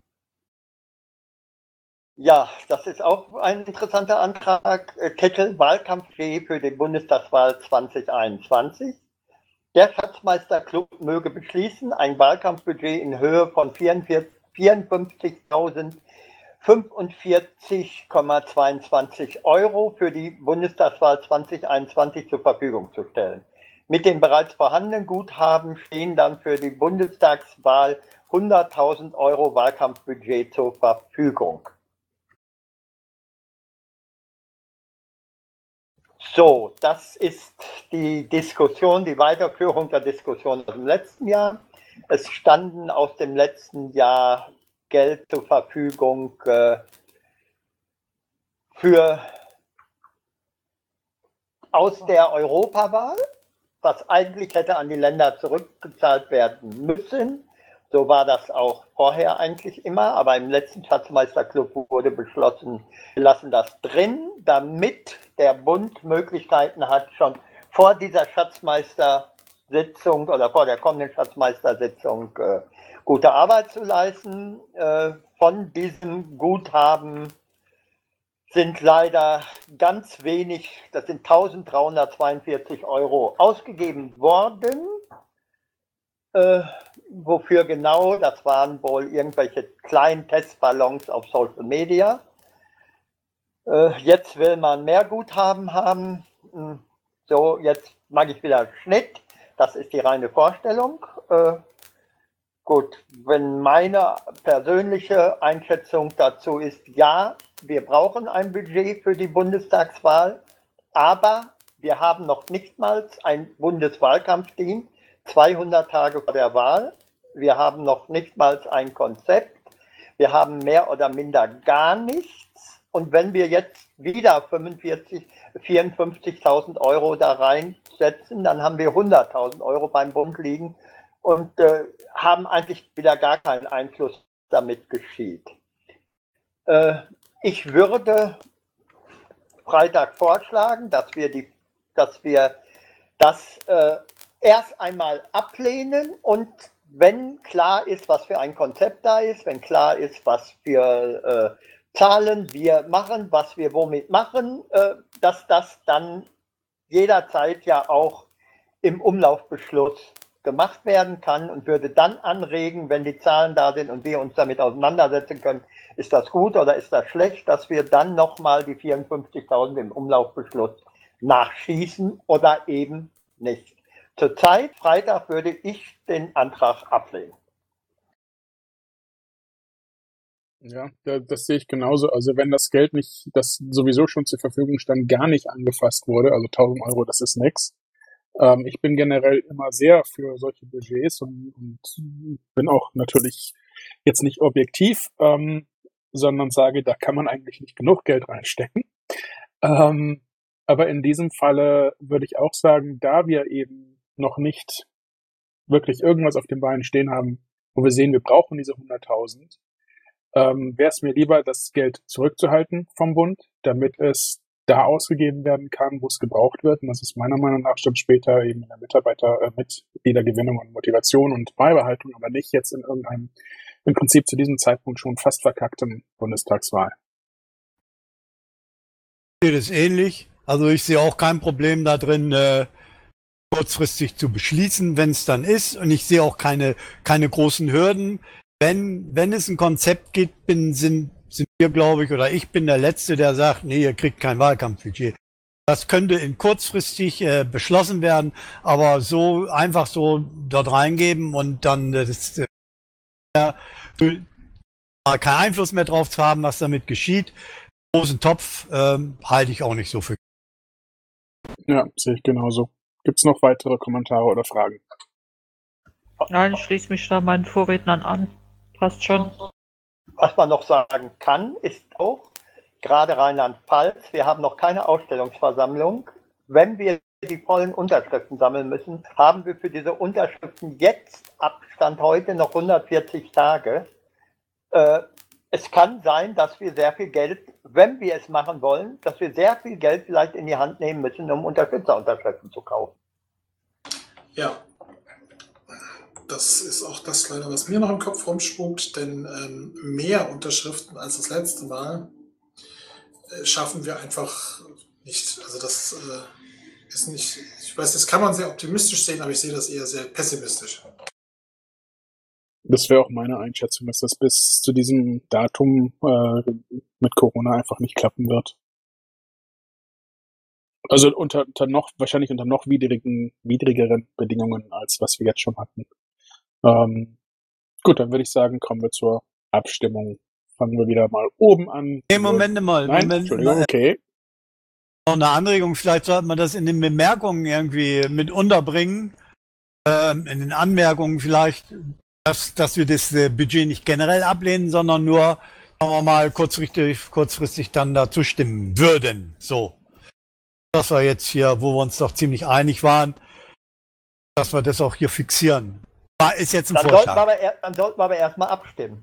Ja, das ist auch ein interessanter Antrag. Titel Wahlkampfbudget für die Bundestagswahl 2021. Der Schatzmeisterclub möge beschließen, ein Wahlkampfbudget in Höhe von 54.045,22 € für die Bundestagswahl 2021 zur Verfügung zu stellen. Mit dem bereits vorhandenen Guthaben stehen dann für die Bundestagswahl 100.000 € Wahlkampfbudget zur Verfügung. So, das ist die Diskussion, die Weiterführung der Diskussion aus dem letzten Jahr. Es standen aus dem letzten Jahr Geld zur Verfügung aus der Europawahl, was eigentlich hätte an die Länder zurückgezahlt werden müssen. So war das auch vorher eigentlich immer, aber im letzten Schatzmeisterclub wurde beschlossen, wir lassen das drin, damit der Bund Möglichkeiten hat, schon vor dieser Schatzmeistersitzung oder vor der kommenden Schatzmeistersitzung gute Arbeit zu leisten. Von diesem Guthaben sind leider ganz wenig, das sind 1.342 € ausgegeben worden. Wofür genau? Das waren wohl irgendwelche kleinen Testballons auf Social Media. Jetzt will man mehr Guthaben haben. So, jetzt mache ich wieder Schnitt. Das ist die reine Vorstellung. Gut, wenn meine persönliche Einschätzung dazu ist, ja, wir brauchen ein Budget für die Bundestagswahl, aber wir haben noch nicht mal ein Bundeswahlkampfteam, 200 Tage vor der Wahl. Wir haben noch nicht mal ein Konzept. Wir haben mehr oder minder gar nichts. Und wenn wir jetzt wieder 54.000 € da reinsetzen, dann haben wir 100.000 € beim Bund liegen und haben eigentlich wieder gar keinen Einfluss, damit geschieht. Ich würde Freitag vorschlagen, dass wir das erst einmal ablehnen und wenn klar ist, was für ein Konzept da ist, wenn klar ist, was für Zahlen wir machen, was wir womit machen, dass das dann jederzeit ja auch im Umlaufbeschluss gemacht werden kann und würde dann anregen, wenn die Zahlen da sind und wir uns damit auseinandersetzen können, ist das gut oder ist das schlecht, dass wir dann nochmal die 54.000 im Umlaufbeschluss nachschießen oder eben nicht. Zurzeit, Freitag, würde ich den Antrag ablehnen. Ja, das sehe ich genauso. Also wenn das Geld nicht, das sowieso schon zur Verfügung stand, gar nicht angefasst wurde, also 1.000 Euro, das ist nix. Ich bin generell immer sehr für solche Budgets und bin auch natürlich jetzt nicht objektiv, sondern sage, da kann man eigentlich nicht genug Geld reinstecken. Aber in diesem Falle würde ich auch sagen, da wir eben noch nicht wirklich irgendwas auf den Beinen stehen haben, wo wir sehen, wir brauchen diese 100.000, wäre es mir lieber, das Geld zurückzuhalten vom Bund, damit es da ausgegeben werden kann, wo es gebraucht wird. Und das ist meiner Meinung nach dann später eben in der Mitgliedergewinnung und Motivation und Beibehaltung, aber nicht jetzt in irgendeinem, im Prinzip zu diesem Zeitpunkt schon fast verkackten Bundestagswahl. Ich sehe das ähnlich. Also ich sehe auch kein Problem da drin, kurzfristig zu beschließen, wenn es dann ist. Und ich sehe auch keine großen Hürden. Wenn es ein Konzept gibt, sind wir, glaube ich, oder ich bin der Letzte, der sagt, nee, ihr kriegt kein Wahlkampfbudget. Das könnte kurzfristig beschlossen werden, aber so einfach so dort reingeben und dann keinen Einfluss mehr drauf zu haben, was damit geschieht. Großen Topf halte ich auch nicht so für. Ja, sehe ich genauso. Gibt's noch weitere Kommentare oder Fragen? Nein, ich schließe mich da meinen Vorrednern an. Passt schon. Was man noch sagen kann, ist auch, gerade Rheinland-Pfalz, wir haben noch keine Ausstellungsversammlung. Wenn wir die vollen Unterschriften sammeln müssen, haben wir für diese Unterschriften jetzt, Abstand heute, noch 140 Tage. Es kann sein, dass wir sehr viel Geld, wenn wir es machen wollen, dass wir sehr viel Geld vielleicht in die Hand nehmen müssen, um Unterstützerunterschriften zu kaufen. Ja, das ist auch das leider, was mir noch im Kopf rumspukt, denn mehr Unterschriften als das letzte Mal schaffen wir einfach nicht. Also das ist nicht, ich weiß, das kann man sehr optimistisch sehen, aber ich sehe das eher sehr pessimistisch. Das wäre auch meine Einschätzung, dass das bis zu diesem Datum mit Corona einfach nicht klappen wird. Also wahrscheinlich unter noch widrigeren Bedingungen, als was wir jetzt schon hatten. Gut, dann würde ich sagen, kommen wir zur Abstimmung. Fangen wir wieder mal oben an. Nee, Moment mal. Nein, Moment, Entschuldigung, okay. Noch eine Anregung, vielleicht sollte man das in den Bemerkungen irgendwie mit unterbringen. In den Anmerkungen vielleicht, dass wir das Budget nicht generell ablehnen, sondern nur, sagen wir mal, kurzfristig dann dazu stimmen würden. So. Das war jetzt hier, wo wir uns doch ziemlich einig waren, dass wir das auch hier fixieren. Ist jetzt ein Vorschlag. Dann sollten wir aber erstmal abstimmen.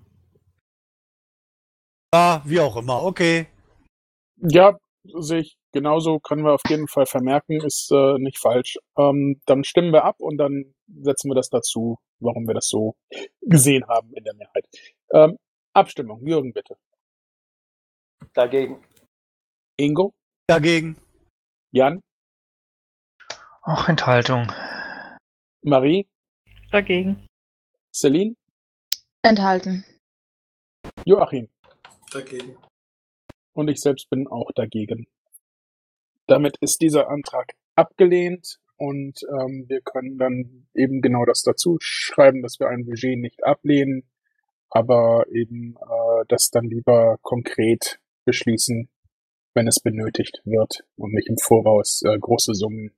Ja, wie auch immer, okay. Ja, sehe ich genauso, können wir auf jeden Fall vermerken, ist nicht falsch. Dann stimmen wir ab und dann setzen wir das dazu, warum wir das so gesehen haben in der Mehrheit. Abstimmung, Jürgen bitte. Dagegen. Ingo? Dagegen. Jan? Auch Enthaltung. Marie? Dagegen. Celine? Enthalten. Joachim? Dagegen. Und ich selbst bin auch dagegen. Damit ist dieser Antrag abgelehnt und wir können dann eben genau das dazu schreiben, dass wir ein Budget nicht ablehnen, aber eben das dann lieber konkret beschließen, wenn es benötigt wird und nicht im Voraus große Summen.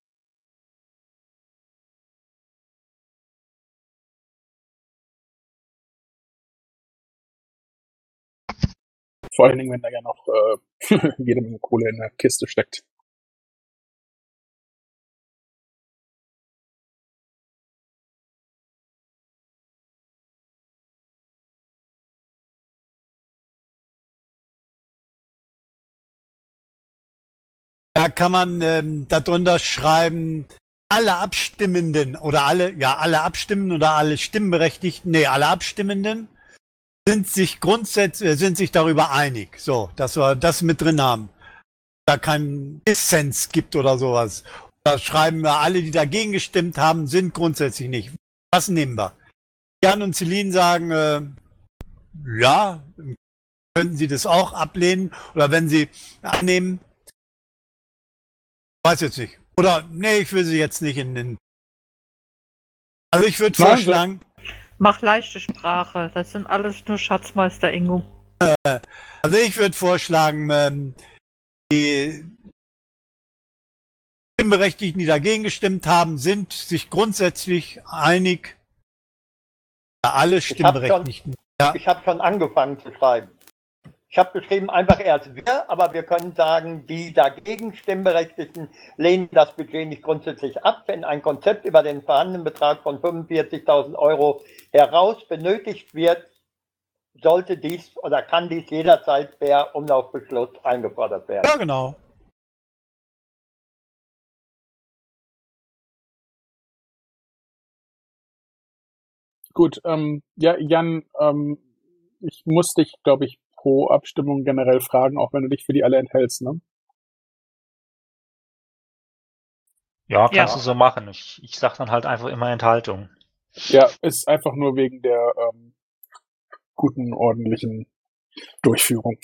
Vor allen Dingen, wenn da ja noch jede Menge Kohle in der Kiste steckt. Da kann man darunter schreiben, alle Abstimmenden oder alle Abstimmenden oder alle Stimmberechtigten, alle Abstimmenden sind sich darüber einig, so, dass wir das mit drin haben. Da kein Dissens gibt oder sowas. Da schreiben wir, alle, die dagegen gestimmt haben, sind grundsätzlich nicht. Was nehmen wir? Jan und Celine sagen, ja, könnten sie das auch ablehnen oder wenn sie annehmen. Weiß jetzt nicht. Oder, nee, ich will sie jetzt nicht in den... Also ich würde Nein, vorschlagen, Mach leichte Sprache. Das sind alles nur Schatzmeister, Ingo. die Stimmberechtigten, die dagegen gestimmt haben, sind sich grundsätzlich einig. Alle Stimmberechtigten. Ich habe schon angefangen zu schreiben. Ich habe geschrieben, einfach erst wir, aber wir können sagen, die dagegen Stimmberechtigten lehnen das Budget nicht grundsätzlich ab. Wenn ein Konzept über den vorhandenen Betrag von 45.000 Euro heraus benötigt wird, sollte dies oder kann dies jederzeit per Umlaufbeschluss eingefordert werden. Ja, genau. Gut, ja, Jan, ich muss dich, glaube ich, pro Abstimmung generell fragen, auch wenn du dich für die alle enthältst, ne? Ja, kannst Ja. du so machen. Ich sag dann halt einfach immer Enthaltung. Ja, ist einfach nur wegen der guten, ordentlichen Durchführung.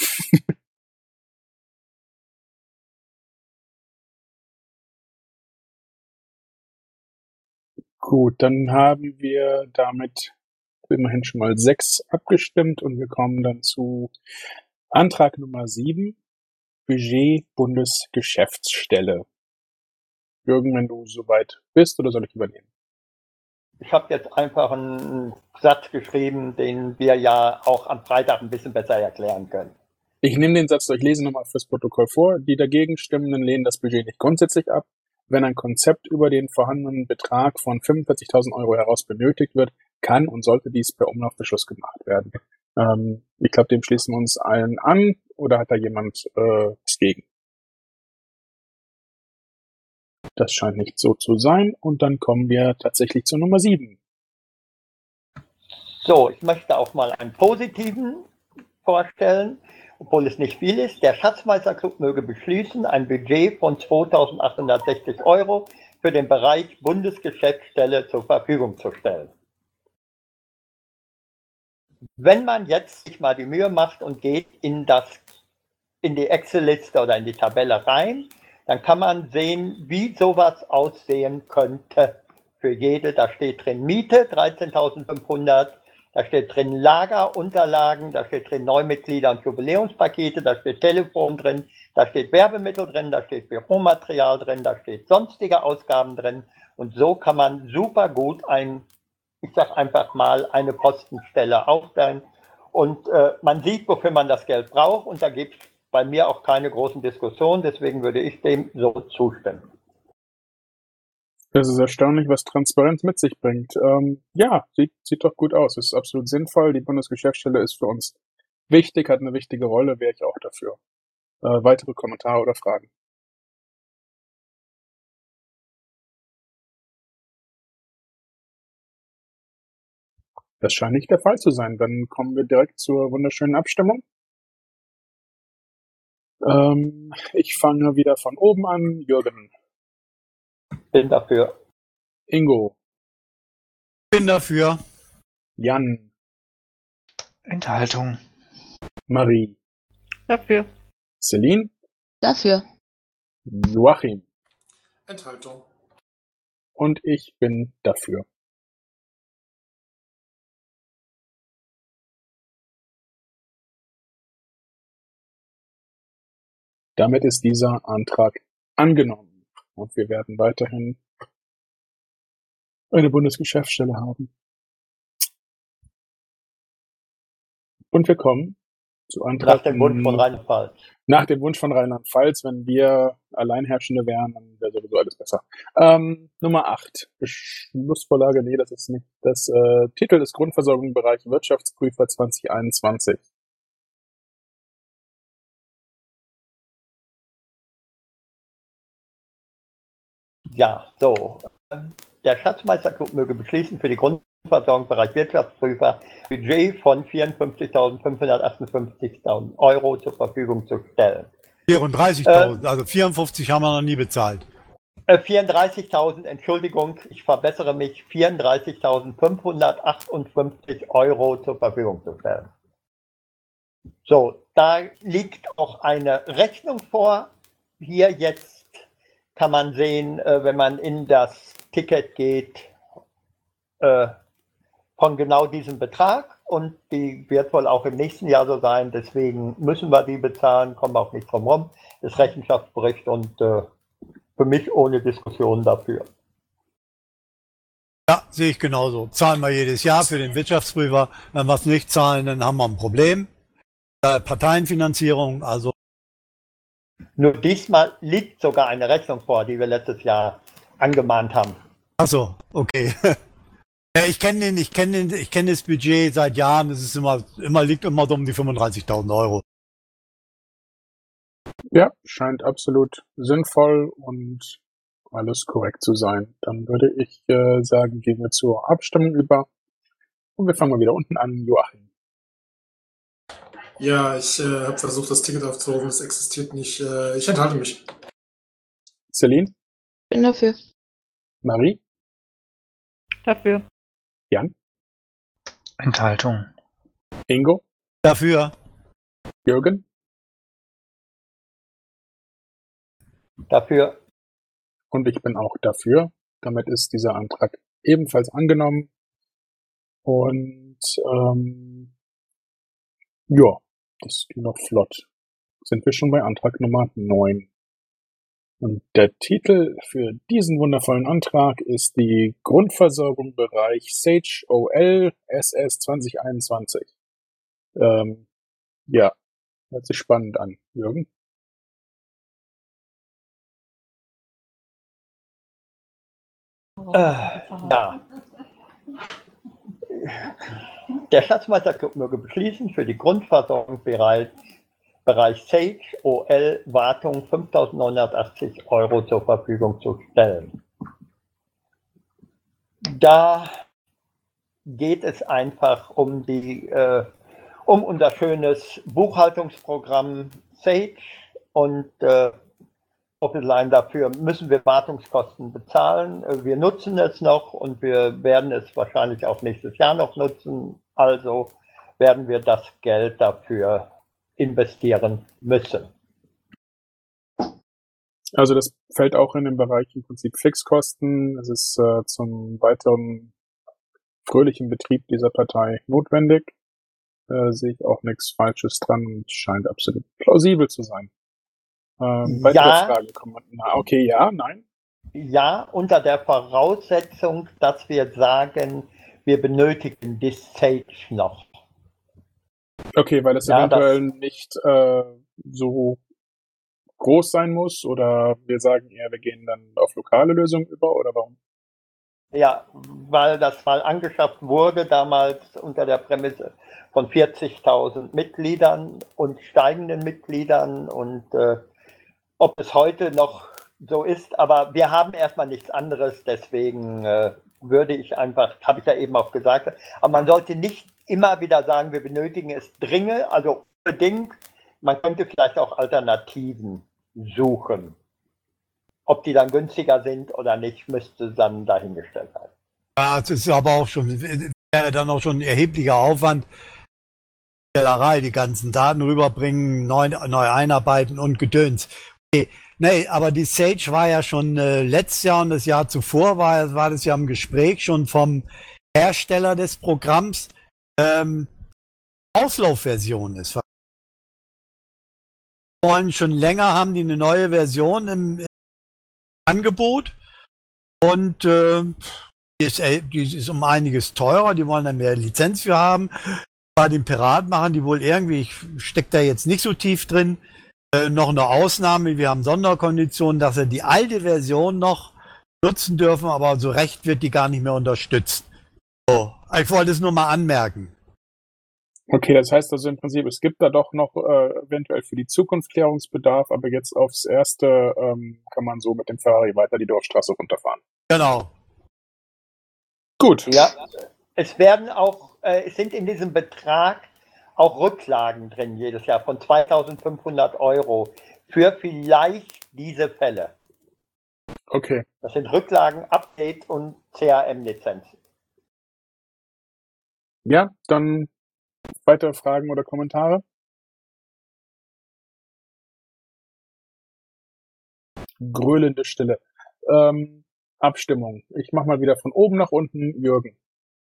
Gut, dann haben wir damit immerhin schon mal 6 abgestimmt und wir kommen dann zu Antrag Nummer 7, Budget Bundesgeschäftsstelle. Jürgen, wenn du soweit bist, oder soll ich übernehmen? Ich habe jetzt einfach einen Satz geschrieben, den wir ja auch am Freitag ein bisschen besser erklären können. Ich nehme den Satz, ich lese nochmal fürs Protokoll vor. Die dagegen Stimmenden lehnen das Budget nicht grundsätzlich ab. Wenn ein Konzept über den vorhandenen Betrag von 45.000 Euro heraus benötigt wird, kann und sollte dies per Umlaufbeschluss gemacht werden. Ich glaube, dem schließen wir uns allen an. Oder hat da jemand was gegen? Das scheint nicht so zu sein. Und dann kommen wir tatsächlich zur Nummer 7. So, ich möchte auch mal einen positiven vorstellen, obwohl es nicht viel ist. Der Schatzmeisterclub möge beschließen, ein Budget von 2.860 Euro für den Bereich Bundesgeschäftsstelle zur Verfügung zu stellen. Wenn man jetzt sich mal die Mühe macht und geht in die Excel-Liste oder in die Tabelle rein, dann kann man sehen, wie sowas aussehen könnte für jede. Da steht drin Miete, 13.500, da steht drin Lagerunterlagen, da steht drin Neumitglieder und Jubiläumspakete, da steht Telefon drin, da steht Werbemittel drin, da steht Büromaterial drin, da steht sonstige Ausgaben drin. Und so kann man super gut ich sag einfach mal, eine Postenstelle aufstellen. Und man sieht, wofür man das Geld braucht. Und da gibt es bei mir auch keine großen Diskussionen. Deswegen würde ich dem so zustimmen. Das ist erstaunlich, was Transparenz mit sich bringt. Ja, sieht doch gut aus. Es ist absolut sinnvoll. Die Bundesgeschäftsstelle ist für uns wichtig, hat eine wichtige Rolle, wäre ich auch dafür. Weitere Kommentare oder Fragen? Das scheint nicht der Fall zu sein. Dann kommen wir direkt zur wunderschönen Abstimmung. Ich fange wieder von oben an. Jürgen. Bin dafür. Ingo. Bin dafür. Jan. Enthaltung. Marie. Dafür. Celine. Dafür. Joachim. Enthaltung. Und ich bin dafür. Damit ist dieser Antrag angenommen. Und wir werden weiterhin eine Bundesgeschäftsstelle haben. Und wir kommen zu Antrag... Nach dem Wunsch von Rheinland-Pfalz. Nach dem Wunsch von Rheinland-Pfalz, wenn wir Alleinherrschende wären, dann wäre sowieso alles besser. Nummer 8. Beschlussvorlage, nee, das ist nicht. Das Titel des Grundversorgungsbereich Wirtschaftsprüfer 2021. Ja, so. Der Schatzmeisterclub möge beschließen, für die Grundversorgungsbereich Wirtschaftsprüfer Budget von 54.558 Euro zur Verfügung zu stellen. 34.000, also 54 haben wir noch nie bezahlt. 34.000, Entschuldigung, ich verbessere mich, 34.558 Euro zur Verfügung zu stellen. So, da liegt auch eine Rechnung vor. Hier jetzt kann man sehen, wenn man in das Ticket geht, von genau diesem Betrag. Und die wird wohl auch im nächsten Jahr so sein. Deswegen müssen wir die bezahlen, kommen wir auch nicht drum rum. Ist Rechenschaftsbericht und für mich ohne Diskussion dafür. Ja, sehe ich genauso. Zahlen wir jedes Jahr für den Wirtschaftsprüfer. Wenn wir es nicht zahlen, dann haben wir ein Problem. Parteienfinanzierung, also. Nur diesmal liegt sogar eine Rechnung vor, die wir letztes Jahr angemahnt haben. Achso, okay. Ja, ich kenne das Budget seit Jahren. Es ist liegt immer so um die 35.000 Euro. Ja, scheint absolut sinnvoll und alles korrekt zu sein. Dann würde ich sagen, gehen wir zur Abstimmung über. Und wir fangen mal wieder unten an. Joachim. Ja, ich habe versucht, das Ticket aufzurufen, es existiert nicht. Ich enthalte mich. Celine? Bin dafür. Marie? Dafür. Jan? Enthaltung. Ingo? Dafür. Jürgen? Dafür. Und ich bin auch dafür. Damit ist dieser Antrag ebenfalls angenommen. Und ja, das ging noch flott. Sind wir schon bei Antrag Nummer 9. Und der Titel für diesen wundervollen Antrag ist die Grundversorgung Bereich Sage OL SS 2021. Ja, hört sich spannend an. Jürgen? Ja. Der Schatzmeister möge beschließen, für die Grundversorgung Bereich Sage OL Wartung 5.980 Euro zur Verfügung zu stellen. Da geht es einfach um unser schönes Buchhaltungsprogramm Sage und Offline dafür müssen wir Wartungskosten bezahlen. Wir nutzen es noch und wir werden es wahrscheinlich auch nächstes Jahr noch nutzen. Also werden wir das Geld dafür investieren müssen. Also das fällt auch in den Bereich im Prinzip Fixkosten. Es ist zum weiteren fröhlichen Betrieb dieser Partei notwendig. Sehe ich auch nichts Falsches dran und scheint absolut plausibel zu sein. Weitere Ja. Fragen kommen. Okay, ja, nein? Ja, unter der Voraussetzung, dass wir sagen, wir benötigen die Sage noch. Okay, weil es Ja, eventuell nicht so groß sein muss oder wir sagen eher, wir gehen dann auf lokale Lösungen über oder warum? Ja, weil das mal angeschafft wurde, damals unter der Prämisse von 40.000 Mitgliedern und steigenden Mitgliedern und ob es heute noch so ist, aber wir haben erstmal nichts anderes, deswegen würde ich einfach, habe ich ja eben auch gesagt, aber man sollte nicht immer wieder sagen, wir benötigen es dringend, also unbedingt, man könnte vielleicht auch Alternativen suchen. Ob die dann günstiger sind oder nicht, müsste dann dahingestellt sein. Ja, es ist aber auch schon, wäre dann auch schon ein erheblicher Aufwand. Die ganzen Daten rüberbringen, neu einarbeiten und Gedöns. Okay. Nee, aber die Sage war ja schon letztes Jahr und das Jahr zuvor war das ja im Gespräch schon vom Hersteller des Programms Auslaufversion ist. Schon länger haben die eine neue Version im Angebot und die ist um einiges teurer, die wollen da mehr Lizenz für haben. Bei den Piraten machen die wohl irgendwie, ich stecke da jetzt nicht so tief drin, noch eine Ausnahme, wir haben Sonderkonditionen, dass sie die alte Version noch nutzen dürfen, aber so recht wird die gar nicht mehr unterstützt. So, ich wollte es nur mal anmerken. Okay, das heißt also im Prinzip, es gibt da doch noch eventuell für die Zukunft Klärungsbedarf, aber jetzt aufs Erste kann man so mit dem Ferrari weiter die Dorfstraße runterfahren. Genau. Gut. Ja, es werden auch, es sind in diesem Betrag auch Rücklagen drin jedes Jahr von 2.500 Euro für vielleicht diese Fälle. Okay. Das sind Rücklagen, Update und CRM-Lizenzen. Ja, dann weitere Fragen oder Kommentare? gröhlende Stille. Abstimmung. Ich mache mal wieder von oben nach unten. Jürgen.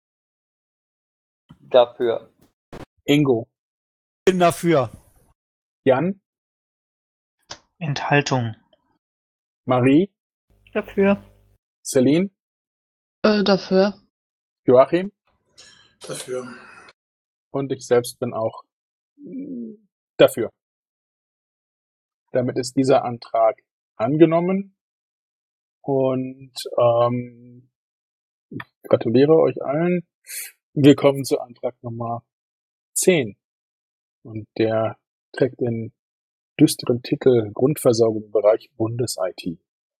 Dafür. Ingo. Bin dafür. Jan. Enthaltung. Marie. Dafür. Celine. Dafür. Joachim. Dafür. Und ich selbst bin auch dafür. Damit ist dieser Antrag angenommen. Und ich gratuliere euch allen. Wir kommen zu Antrag Nummer 10. Und der trägt den düsteren Titel Grundversorgung im Bereich Bundes-IT.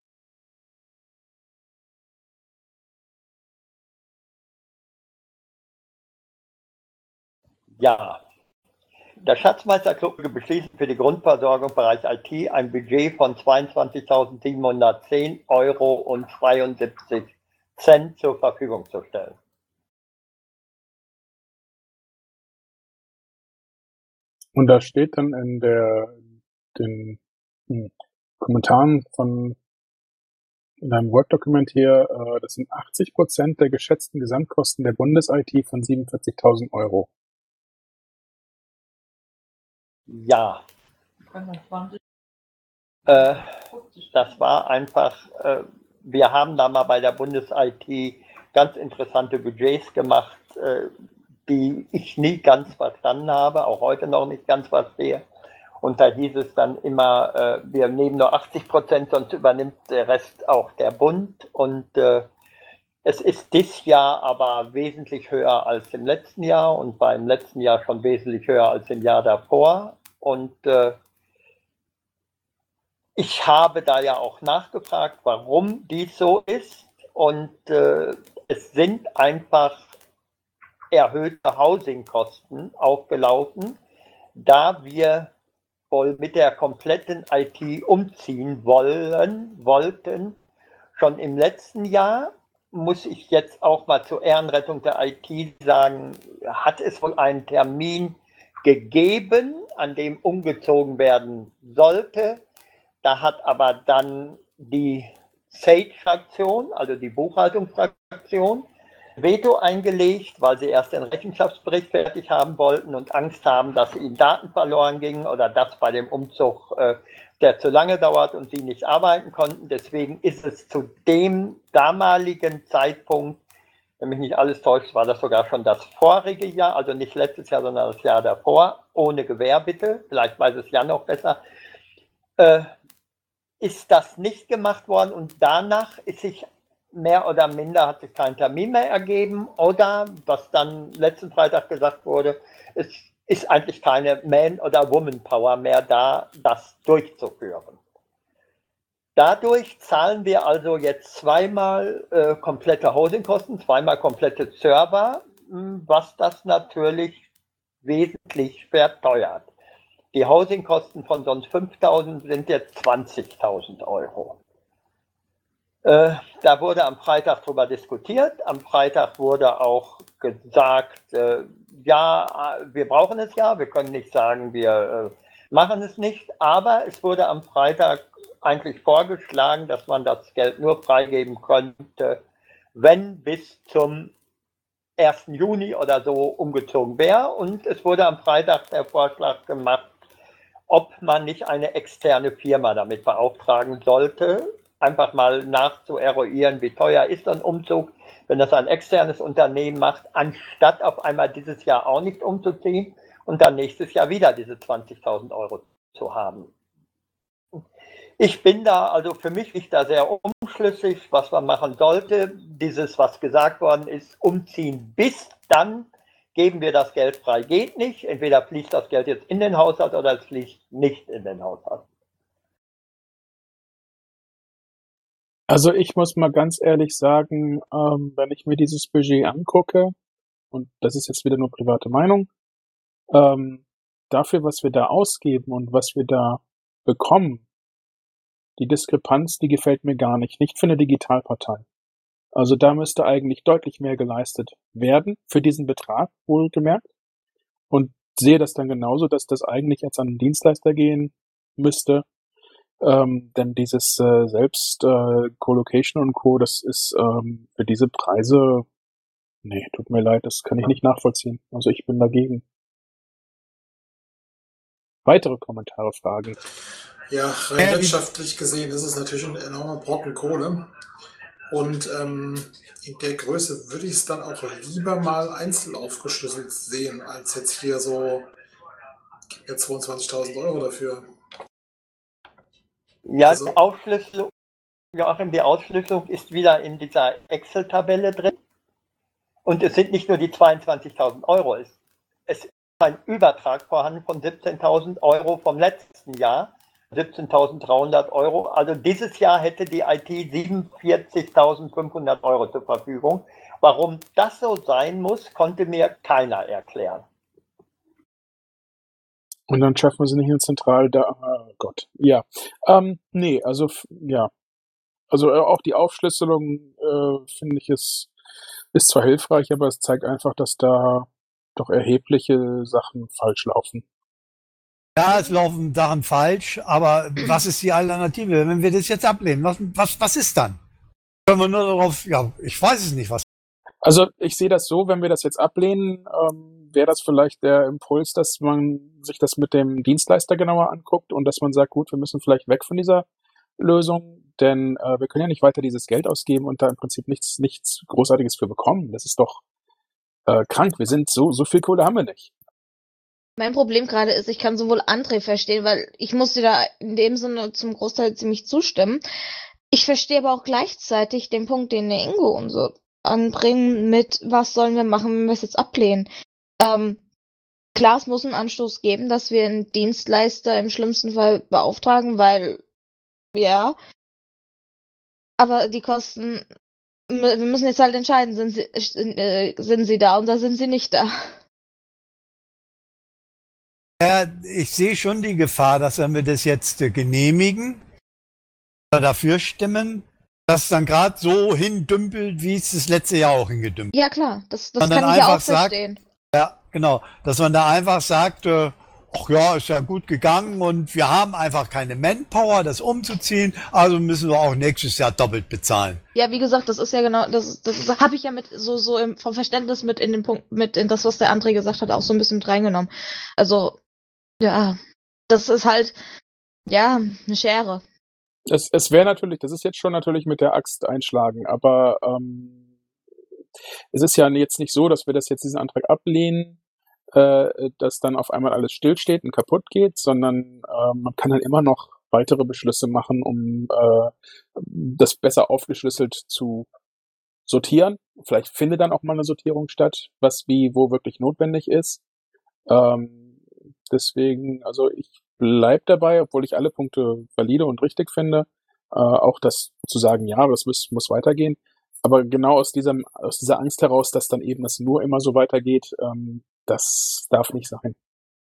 Ja. Der Schatzmeisterclub beschließt für die Grundversorgung im Bereich IT ein Budget von 22.710,72 € zur Verfügung zu stellen. Und da steht dann in den Kommentaren in einem Word-Dokument hier, das sind 80% der geschätzten Gesamtkosten der Bundes-IT von 47.000 €. Ja. Das war einfach, wir haben da mal bei der Bundes-IT ganz interessante Budgets gemacht, die ich nie ganz verstanden habe, auch heute noch nicht ganz verstehe. Und da hieß es dann immer, wir nehmen nur 80%, sonst übernimmt der Rest auch der Bund. Und es ist dieses Jahr aber wesentlich höher als im letzten Jahr und beim letzten Jahr schon wesentlich höher als im Jahr davor. Und ich habe da ja auch nachgefragt, warum dies so ist. Und es sind einfach erhöhte Housingkosten aufgelaufen, da wir wohl mit der kompletten IT umziehen wollten. Schon im letzten Jahr, muss ich jetzt auch mal zur Ehrenrettung der IT sagen, hat es wohl einen Termin gegeben, an dem umgezogen werden sollte. Da hat aber dann die Sage-Fraktion, also die Buchhaltungsfraktion, Veto eingelegt, weil sie erst den Rechenschaftsbericht fertig haben wollten und Angst haben, dass ihnen Daten verloren gingen oder dass bei dem Umzug der zu lange dauert und sie nicht arbeiten konnten. Deswegen ist es zu dem damaligen Zeitpunkt, wenn mich nicht alles täuscht, war das sogar schon das vorige Jahr, also nicht letztes Jahr, sondern das Jahr davor, ohne Gewähr bitte, vielleicht weiß es Jan noch besser, ist das nicht gemacht worden und danach ist sich mehr oder minder hat sich kein Termin mehr ergeben oder, was dann letzten Freitag gesagt wurde, es ist eigentlich keine Man- oder Woman-Power mehr da, das durchzuführen. Dadurch zahlen wir also jetzt zweimal komplette Hostingkosten, zweimal komplette Server, was das natürlich wesentlich verteuert. Die Housingkosten von sonst 5.000 sind jetzt 20.000 €. Da wurde am Freitag darüber diskutiert. Am Freitag wurde auch gesagt, ja, wir brauchen es ja. Wir können nicht sagen, wir machen es nicht. Aber es wurde am Freitag eigentlich vorgeschlagen, dass man das Geld nur freigeben könnte, wenn bis zum 1. Juni oder so umgezogen wäre. Und es wurde am Freitag der Vorschlag gemacht, ob man nicht eine externe Firma damit beauftragen sollte, einfach mal nachzueruieren, wie teuer ist ein Umzug, wenn das ein externes Unternehmen macht, anstatt auf einmal dieses Jahr auch nicht umzuziehen und dann nächstes Jahr wieder diese 20.000 € zu haben. Ich bin da, also für mich ist da sehr unschlüssig, was man machen sollte. Dieses, was gesagt worden ist, umziehen bis dann geben wir das Geld frei, geht nicht. Entweder fließt das Geld jetzt in den Haushalt oder es fließt nicht in den Haushalt. Also ich muss mal ganz ehrlich sagen, wenn ich mir dieses Budget angucke, und das ist jetzt wieder nur private Meinung, dafür, was wir da ausgeben und was wir da bekommen, die Diskrepanz, die gefällt mir gar nicht. Nicht für eine Digitalpartei. Also da müsste eigentlich deutlich mehr geleistet werden, für diesen Betrag wohlgemerkt. Und sehe das dann genauso, dass das eigentlich jetzt an einen Dienstleister gehen müsste. Denn dieses selbst Colocation und Co., das ist für diese Preise, nee, tut mir leid, das kann ich nicht nachvollziehen. Also ich bin dagegen. Weitere Kommentare, Fragen? Ja, rein wirtschaftlich gesehen ist es natürlich ein enormer Brocken Kohle. Und in der Größe würde ich es dann auch lieber mal einzeln aufgeschlüsselt sehen, als jetzt hier so jetzt 22.000 Euro dafür. Ja, Also- die Aufschlüsselung, Joachim, die Ausschlüsselung ist wieder in dieser Excel-Tabelle drin. Und es sind nicht nur die 22.000 Euro. Es ist ein Übertrag vorhanden von 17.000 Euro vom letzten Jahr. 17.300 Euro. Also dieses Jahr hätte die IT 47.500 Euro zur Verfügung. Warum das so sein muss, konnte mir keiner erklären. Und dann schaffen wir sie nicht in zentral da. Oh Gott. Ja. Nee, also ja. Also auch die Aufschlüsselung, finde ich, ist zwar hilfreich, aber es zeigt einfach, dass da doch erhebliche Sachen falsch laufen. Ja, es laufen Sachen falsch, aber was ist die Alternative? Wenn wir das jetzt ablehnen, was ist dann? Können wir nur darauf, ja, ich weiß es nicht, was. Also ich sehe das so, wenn wir das jetzt ablehnen, wäre das vielleicht der Impuls, dass man sich das mit dem Dienstleister genauer anguckt und dass man sagt, gut, wir müssen vielleicht weg von dieser Lösung, denn wir können ja nicht weiter dieses Geld ausgeben und da im Prinzip nichts Großartiges für bekommen. Das ist doch krank. Wir sind so viel Kohle haben wir nicht. Mein Problem gerade ist, ich kann sowohl André verstehen, weil ich muss dir da in dem Sinne zum Großteil ziemlich zustimmen. Ich verstehe aber auch gleichzeitig den Punkt, den der Ingo und so anbringen mit, was sollen wir machen, wenn wir es jetzt ablehnen. Klar, es muss einen Anstoß geben, dass wir einen Dienstleister im schlimmsten Fall beauftragen, weil, ja, aber die Kosten, wir müssen jetzt halt entscheiden, sind sie da oder sind sie nicht da? Ja, ich sehe schon die Gefahr, dass wenn wir das jetzt genehmigen oder dafür stimmen, dass es dann gerade so hindümpelt, wie es das letzte Jahr auch hingedümpelt. Ja klar, das Man kann dann ich ja auch einfach sagt, verstehen. Ja, genau. Dass man da einfach sagt, ach ja, ist ja gut gegangen und wir haben einfach keine Manpower, das umzuziehen, also müssen wir auch nächstes Jahr doppelt bezahlen. Ja, wie gesagt, das ist ja genau, das habe ich ja mit vom Verständnis mit in den Punkt, mit in das, was der André gesagt hat, auch so ein bisschen mit reingenommen. Also, ja, das ist halt, ja, eine Schere. Es wäre natürlich, das ist jetzt schon natürlich mit der Axt einschlagen, aber es ist ja jetzt nicht so, dass wir diesen Antrag ablehnen, dass dann auf einmal alles stillsteht und kaputt geht, sondern man kann dann immer noch weitere Beschlüsse machen, um das besser aufgeschlüsselt zu sortieren. Vielleicht findet dann auch mal eine Sortierung statt, was wie wo wirklich notwendig ist. Deswegen, also ich bleib dabei, obwohl ich alle Punkte valide und richtig finde, auch das zu sagen, ja, das muss weitergehen. Aber genau aus dieser Angst heraus, dass dann eben das nur immer so weitergeht, das darf nicht sein.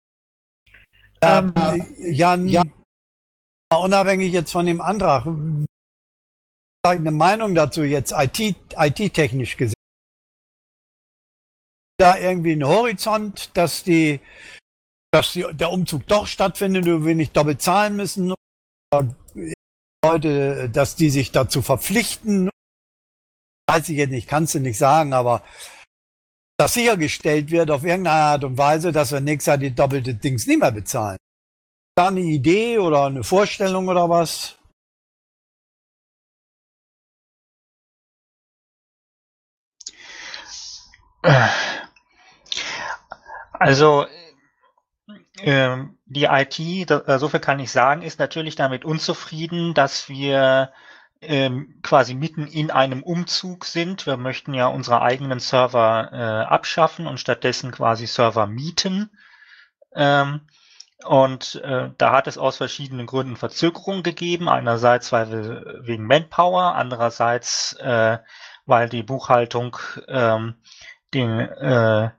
Jan, unabhängig jetzt von dem Antrag, eine Meinung dazu jetzt IT-technisch gesehen. Da irgendwie ein Horizont, dass der Umzug doch stattfindet und wir nicht doppelt zahlen müssen. Leute, dass die sich dazu verpflichten, weiß ich jetzt nicht, kannst du nicht sagen, aber dass sichergestellt wird auf irgendeine Art und Weise, dass wir nächstes Jahr die doppelte Dings nicht mehr bezahlen. Da eine Idee oder eine Vorstellung oder was? Also die IT, so viel kann ich sagen, ist natürlich damit unzufrieden, dass wir quasi mitten in einem Umzug sind. Wir möchten ja unsere eigenen Server abschaffen und stattdessen quasi Server mieten. Und da hat es aus verschiedenen Gründen Verzögerungen gegeben. Einerseits wegen Manpower, andererseits weil die Buchhaltung den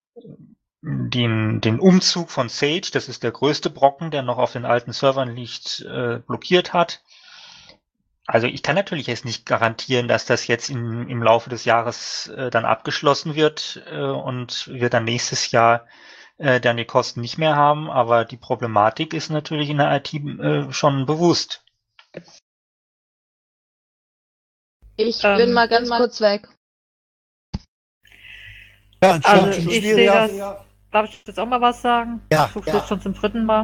Umzug von Sage, das ist der größte Brocken, der noch auf den alten Servern liegt, blockiert hat. Also ich kann natürlich jetzt nicht garantieren, dass das jetzt im Laufe des Jahres dann abgeschlossen wird und wir dann nächstes Jahr dann die Kosten nicht mehr haben, aber die Problematik ist natürlich in der IT schon bewusst. Ich bin mal ganz kurz weg. Ja, Also schon ich sehe schwieriger. das, darf ich jetzt auch mal was sagen? Ja, Ich versuche es schon zum 3. Mal.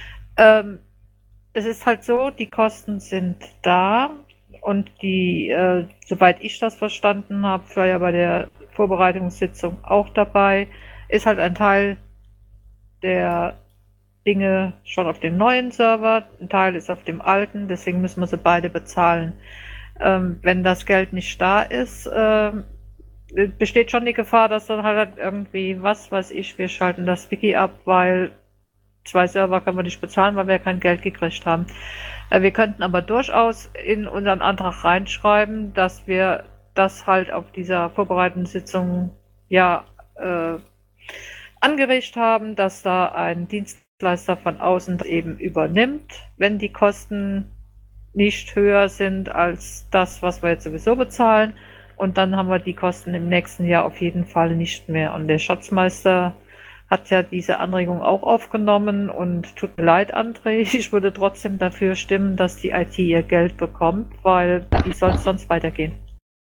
Es ist halt so, die Kosten sind da und die, soweit ich das verstanden habe, war ja bei der Vorbereitungssitzung auch dabei, ist halt ein Teil der Dinge schon auf dem neuen Server, ein Teil ist auf dem alten, deswegen müssen wir sie beide bezahlen. Wenn das Geld nicht da ist, besteht schon die Gefahr, dass dann halt irgendwie, was weiß ich, wir schalten das Wiki ab, weil 2 Server können wir nicht bezahlen, weil wir kein Geld gekriegt haben. Wir könnten aber durchaus in unseren Antrag reinschreiben, dass wir das halt auf dieser vorbereitenden Sitzung ja angeregt haben, dass da ein Dienstleister von außen das eben übernimmt, wenn die Kosten nicht höher sind als das, was wir jetzt sowieso bezahlen. Und dann haben wir die Kosten im nächsten Jahr auf jeden Fall nicht mehr. Und der Schatzmeister hat ja diese Anregung auch aufgenommen und tut mir leid, André, ich würde trotzdem dafür stimmen, dass die IT ihr Geld bekommt, weil wie soll es sonst weitergehen?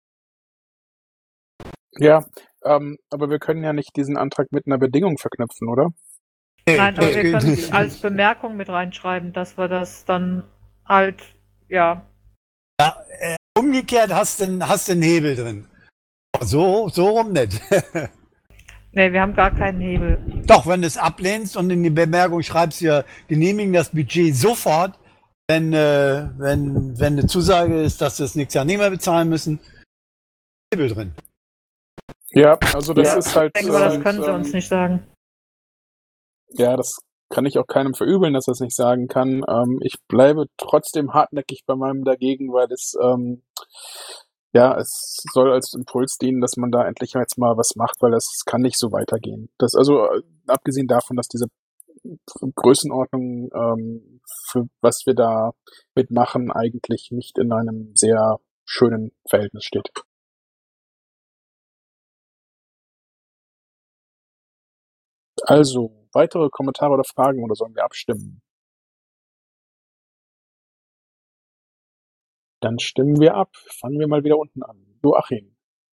Ja, aber wir können ja nicht diesen Antrag mit einer Bedingung verknüpfen, oder? Nein, aber das wir geht können nicht. als Bemerkung mit reinschreiben, dass wir das dann halt, ja, Umgekehrt hast du einen Hebel drin. So rum nicht. nee, wir haben gar keinen Hebel. Doch, wenn du es ablehnst und in die Bemerkung schreibst, wir genehmigen das Budget sofort, wenn eine Zusage ist, dass wir das nächstes Jahr nicht mehr bezahlen müssen, Hebel drin. Ja, also das ist halt. Ich denke mal, das können sie uns nicht sagen. Ja, das kann ich auch keinem verübeln, dass er es nicht sagen kann. Ich bleibe trotzdem hartnäckig bei meinem dagegen, weil es es soll als Impuls dienen, dass man da endlich jetzt mal was macht, weil das kann nicht so weitergehen. Das also abgesehen davon, dass diese Größenordnung, für was wir da mitmachen, eigentlich nicht in einem sehr schönen Verhältnis steht. Also, weitere Kommentare oder Fragen oder sollen wir abstimmen? Dann stimmen wir ab. Fangen wir mal wieder unten an. Joachim.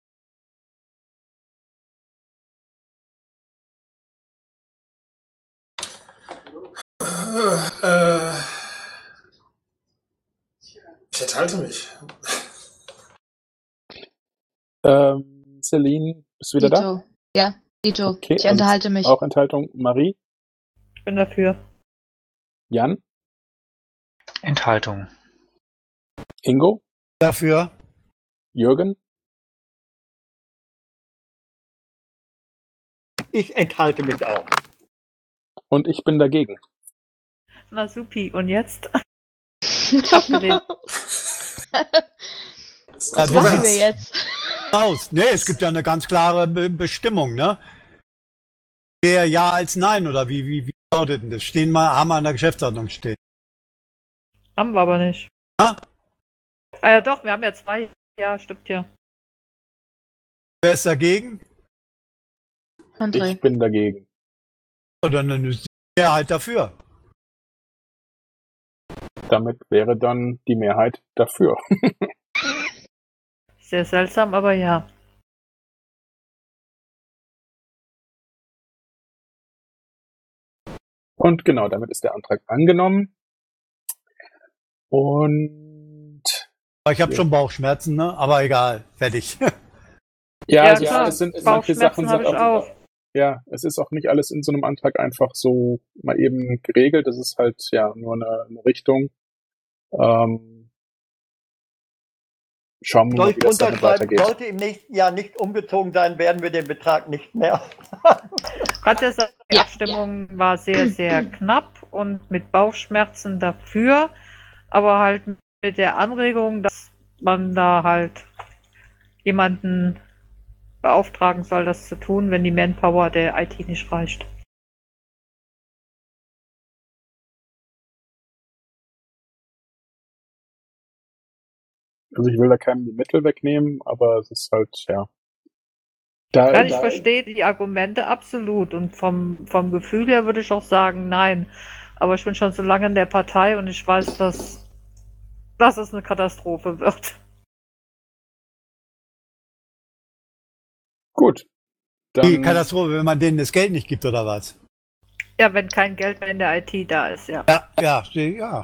Ich enthalte mich. Celine, bist du wieder da? Dito. Ja, Dito. Okay, Ich enthalte mich. Auch Enthaltung. Marie, Ich bin dafür. Jan, Enthaltung. Ingo, Dafür. Jürgen, Ich enthalte mich auch. und ich bin dagegen. Na supi, und jetzt? Abgelehnt. Was machen wir jetzt? Aus. Nee, es gibt ja eine ganz klare Bestimmung, ne? Eher ja als nein, oder wie lautet denn das? Haben wir in der Geschäftsordnung stehen. Haben wir aber nicht. Ah? Ah ja doch, wir haben ja 2. Ja, stimmt ja. Wer ist dagegen? André. Ich bin dagegen. Oder dann ist die Mehrheit dafür. Damit wäre dann die Mehrheit dafür. Sehr seltsam, aber ja. Und genau, damit ist der Antrag angenommen. Und Aber ich habe schon Bauchschmerzen, ne? Aber egal, fertig. ja, Ja, also klar. es sind manche Sachen Bauchschmerzen habe ich auch. Ja, es ist auch nicht alles in so einem Antrag einfach so mal eben geregelt. Das ist halt ja nur eine Richtung. Schauen wir mal, Durch wie das damit Unterschreiben weitergeht. sollte im nächsten Jahr nicht umgezogen sein, werden wir den Betrag nicht mehr. Gerade der die Ja. Abstimmung war sehr, sehr knapp und mit Bauchschmerzen dafür, aber halt mit der Anregung, dass man da halt jemanden beauftragen soll, das zu tun, wenn die Manpower der IT nicht reicht. Also ich will da keinem die Mittel wegnehmen, aber es ist halt, ja. Da, Ich verstehe die Argumente absolut und vom Gefühl her würde ich auch sagen, nein. Aber ich bin schon so lange in der Partei und ich weiß, dass dass es eine Katastrophe wird. Gut. Die Dann, Katastrophe, wenn man denen das Geld nicht gibt, oder was? Ja, wenn kein Geld mehr in der IT da ist, ja. Ja.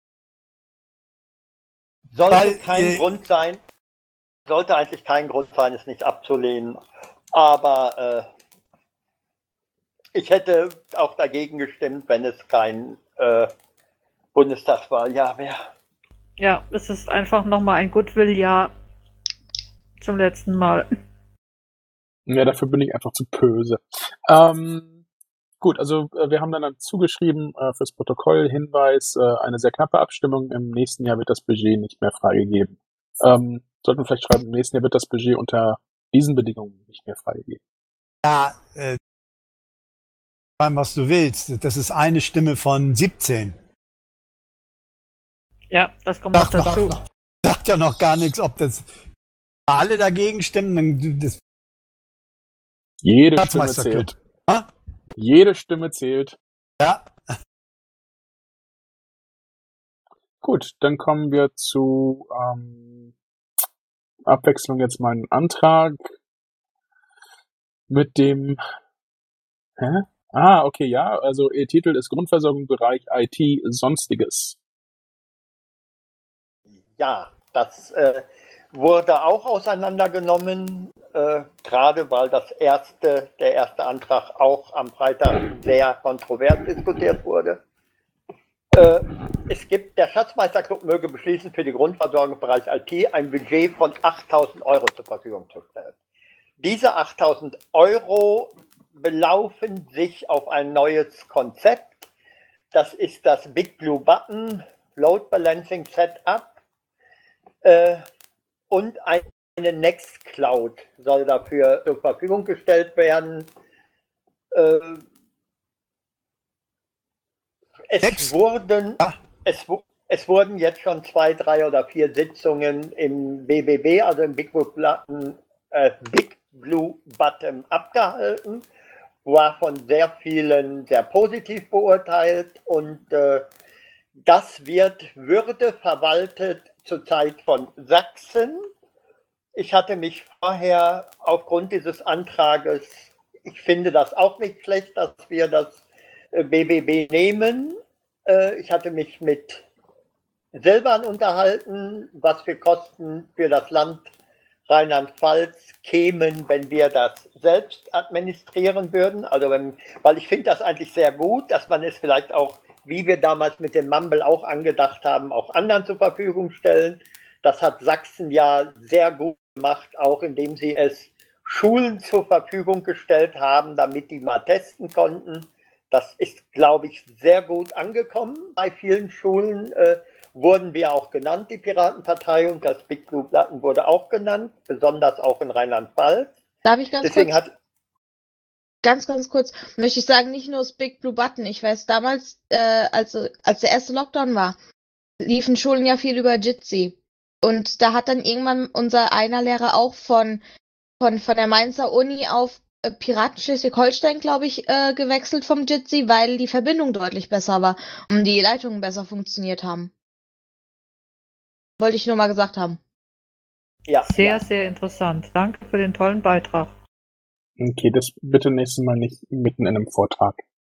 Sollte Weil, kein Grund sein, sollte eigentlich kein Grund sein, es nicht abzulehnen. Aber ich hätte auch dagegen gestimmt, wenn es kein Bundestagswahljahr wäre. Ja, es ist einfach nochmal ein Goodwill-Jahr zum letzten Mal. ja, dafür bin ich einfach zu böse. Gut, also wir haben dann zugeschrieben fürs Protokoll Hinweis, eine sehr knappe Abstimmung. Im nächsten Jahr wird das Budget nicht mehr freigegeben. Sollten wir vielleicht schreiben, im nächsten Jahr wird das Budget unter diesen Bedingungen nicht mehr freigegeben. Ja, was du willst. Das ist eine Stimme von 17. Ja, das kommt noch dazu. Sagt ja noch gar nichts, ob das alle dagegen stimmen. Dann das Jede Stimme Staatsmeisterclub. zählt. Ha? Jede Stimme zählt. Ja, Gut, dann kommen wir zu Abwechslung jetzt mal einen Antrag mit dem okay, ja, also Ihr Titel ist Grundversorgung Bereich IT Sonstiges. Ja, das wurde auch auseinandergenommen, gerade weil der erste Antrag auch am Freitag sehr kontrovers diskutiert wurde. Der Schatzmeisterclub möge beschließen, für die Grundversorgung im Bereich IT ein Budget von 8.000 Euro zur Verfügung zu stellen. Diese 8.000 Euro belaufen sich auf ein neues Konzept. Das ist das Big Blue Button Load Balancing Setup und eine Nextcloud soll dafür zur Verfügung gestellt werden. Es wurden jetzt schon 2, 3 oder 4 Sitzungen im BBB, also im Big Blue Button abgehalten, war von sehr vielen sehr positiv beurteilt und das würde verwaltet zurzeit von Sachsen. Ich hatte mich vorher aufgrund dieses Antrages, ich finde das auch nicht schlecht, dass wir das BBB nehmen. Ich hatte mich mit Silvan unterhalten, was für Kosten für das Land Rheinland-Pfalz kämen, wenn wir das selbst administrieren würden. Also weil ich finde das eigentlich sehr gut, dass man es vielleicht auch, wie wir damals mit dem Mumble auch angedacht haben, auch anderen zur Verfügung stellen. Das hat Sachsen ja sehr gut gemacht, auch indem sie es Schulen zur Verfügung gestellt haben, damit die mal testen konnten. Das ist, glaube ich, sehr gut angekommen. Bei vielen Schulen wurden wir auch genannt, die Piratenpartei, und das Big Blue Button wurde auch genannt, besonders auch in Rheinland-Pfalz. Darf ich ganz kurz, möchte ich sagen, nicht nur das Big Blue Button. Ich weiß, damals, als der erste Lockdown war, liefen Schulen ja viel über Jitsi. Und da hat dann irgendwann unser einer Lehrer auch von der Mainzer Uni auf Piraten Schleswig-Holstein, glaube ich, gewechselt vom Jitsi, weil die Verbindung deutlich besser war und die Leitungen besser funktioniert haben. Wollte ich nur mal gesagt haben. Ja, Sehr, sehr interessant. Danke für den tollen Beitrag. Okay, das bitte nächstes Mal nicht mitten in einem Vortrag.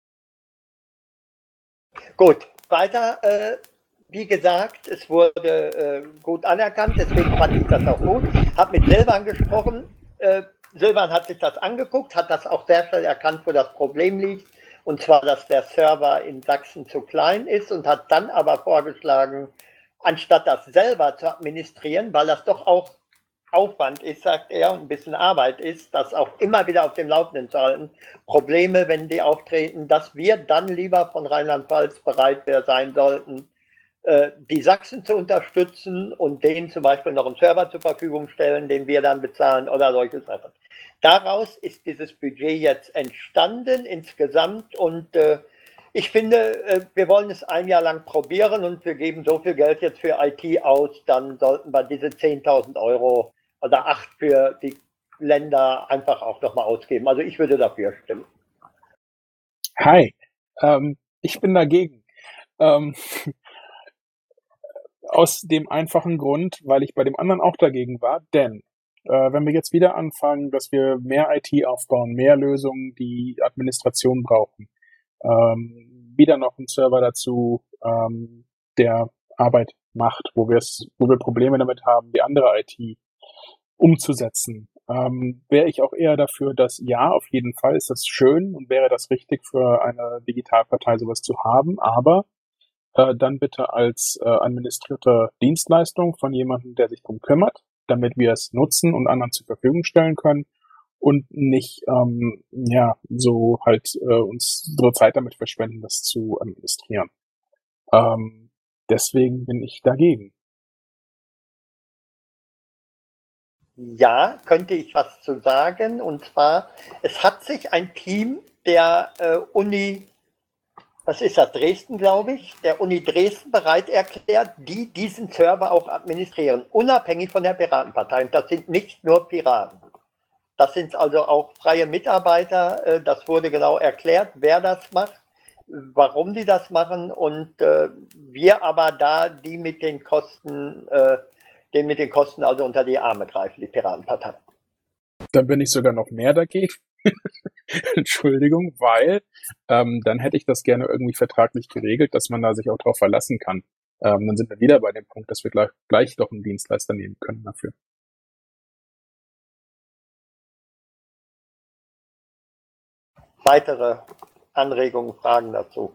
Gut, weiter. Wie gesagt, es wurde gut anerkannt, deswegen fand ich das auch gut. Habe mit Silvan gesprochen. Silvan hat sich das angeguckt, hat das auch sehr schnell erkannt, wo das Problem liegt. Und zwar, dass der Server in Sachsen zu klein ist, und hat dann aber vorgeschlagen, anstatt das selber zu administrieren, weil das doch auch Aufwand ist, sagt er, und ein bisschen Arbeit ist, das auch immer wieder auf dem Laufenden zu halten, Probleme, wenn die auftreten, dass wir dann lieber von Rheinland-Pfalz bereit sein sollten, die Sachsen zu unterstützen und denen zum Beispiel noch einen Server zur Verfügung stellen, den wir dann bezahlen oder solche Sachen. Daraus ist dieses Budget jetzt entstanden insgesamt, und ich finde, wir wollen es ein Jahr lang probieren und wir geben so viel Geld jetzt für IT aus, dann sollten wir diese 10.000 Euro oder 8 für die Länder einfach auch nochmal ausgeben. Also ich würde dafür stimmen. Hi, ich bin dagegen. Aus dem einfachen Grund, weil ich bei dem anderen auch dagegen war, denn wenn wir jetzt wieder anfangen, dass wir mehr IT aufbauen, mehr Lösungen, die Administration brauchen, wieder noch einen Server dazu, der Arbeit macht, wo wir Probleme damit haben, die andere IT umzusetzen, wäre ich auch eher dafür, dass ja, auf jeden Fall ist das schön und wäre das richtig für eine Digitalpartei sowas zu haben, aber dann bitte als administrierte Dienstleistung von jemandem, der sich drum kümmert, damit wir es nutzen und anderen zur Verfügung stellen können und nicht so halt unsere Zeit damit verschwenden, das zu administrieren. Deswegen bin ich dagegen. Ja, könnte ich was zu sagen. Und zwar, es hat sich ein Team der Uni, was ist das, Dresden, glaube ich, der Uni Dresden bereit erklärt, die diesen Server auch administrieren, unabhängig von der Piratenpartei. Und das sind nicht nur Piraten. Das sind also auch freie Mitarbeiter. Das wurde genau erklärt, wer das macht, warum die das machen. Und wir aber da die mit den Kosten also unter die Arme greifen, die Piratenpartei. Dann bin ich sogar noch mehr dagegen. Entschuldigung, weil dann hätte ich das gerne irgendwie vertraglich geregelt, dass man da sich auch drauf verlassen kann. Dann sind wir wieder bei dem Punkt, dass wir gleich doch einen Dienstleister nehmen können dafür. Weitere Anregungen, Fragen dazu?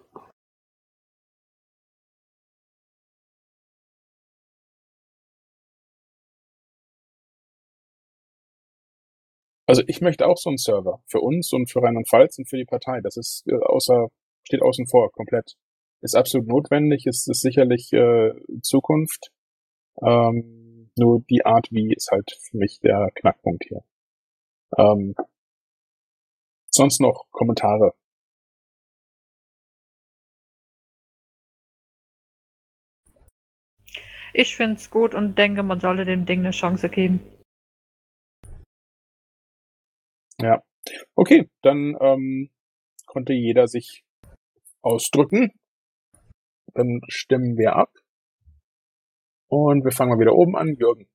Also ich möchte auch so einen Server für uns und für Rheinland-Pfalz und für die Partei. Das ist steht außen vor, komplett. Ist absolut notwendig, ist sicherlich Zukunft. Nur die Art, wie ist halt für mich der Knackpunkt hier. Sonst noch Kommentare? Ich finde es gut und denke, man sollte dem Ding eine Chance geben. Ja. Okay, dann konnte jeder sich ausdrücken. Dann stimmen wir ab. Und wir fangen mal wieder oben an. Jürgen.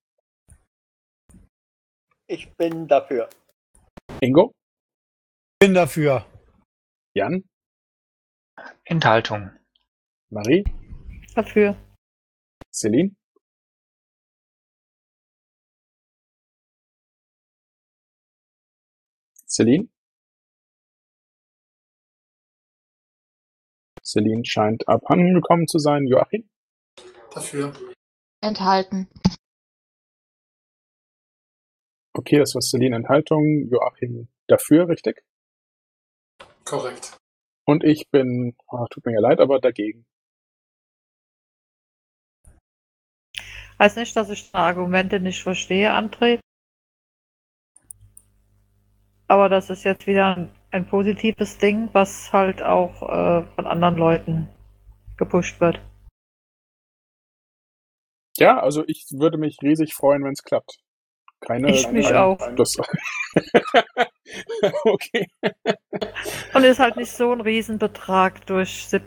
Ich bin dafür. Ingo? Bin dafür. Jan? Enthaltung. Marie? Dafür. Celine? Celine? Celine scheint abhanden gekommen zu sein. Joachim? Dafür. Enthalten. Okay, das war Celine Enthaltung. Joachim dafür, richtig? Korrekt. Und ich bin, tut mir ja leid, aber dagegen. Heißt nicht, dass ich deine Argumente nicht verstehe, André. Aber das ist jetzt wieder ein positives Ding, was halt auch von anderen Leuten gepusht wird. Ja, also ich würde mich riesig freuen, wenn es klappt. Ich mich auch. Okay. Und ist halt nicht so ein Riesenbetrag durch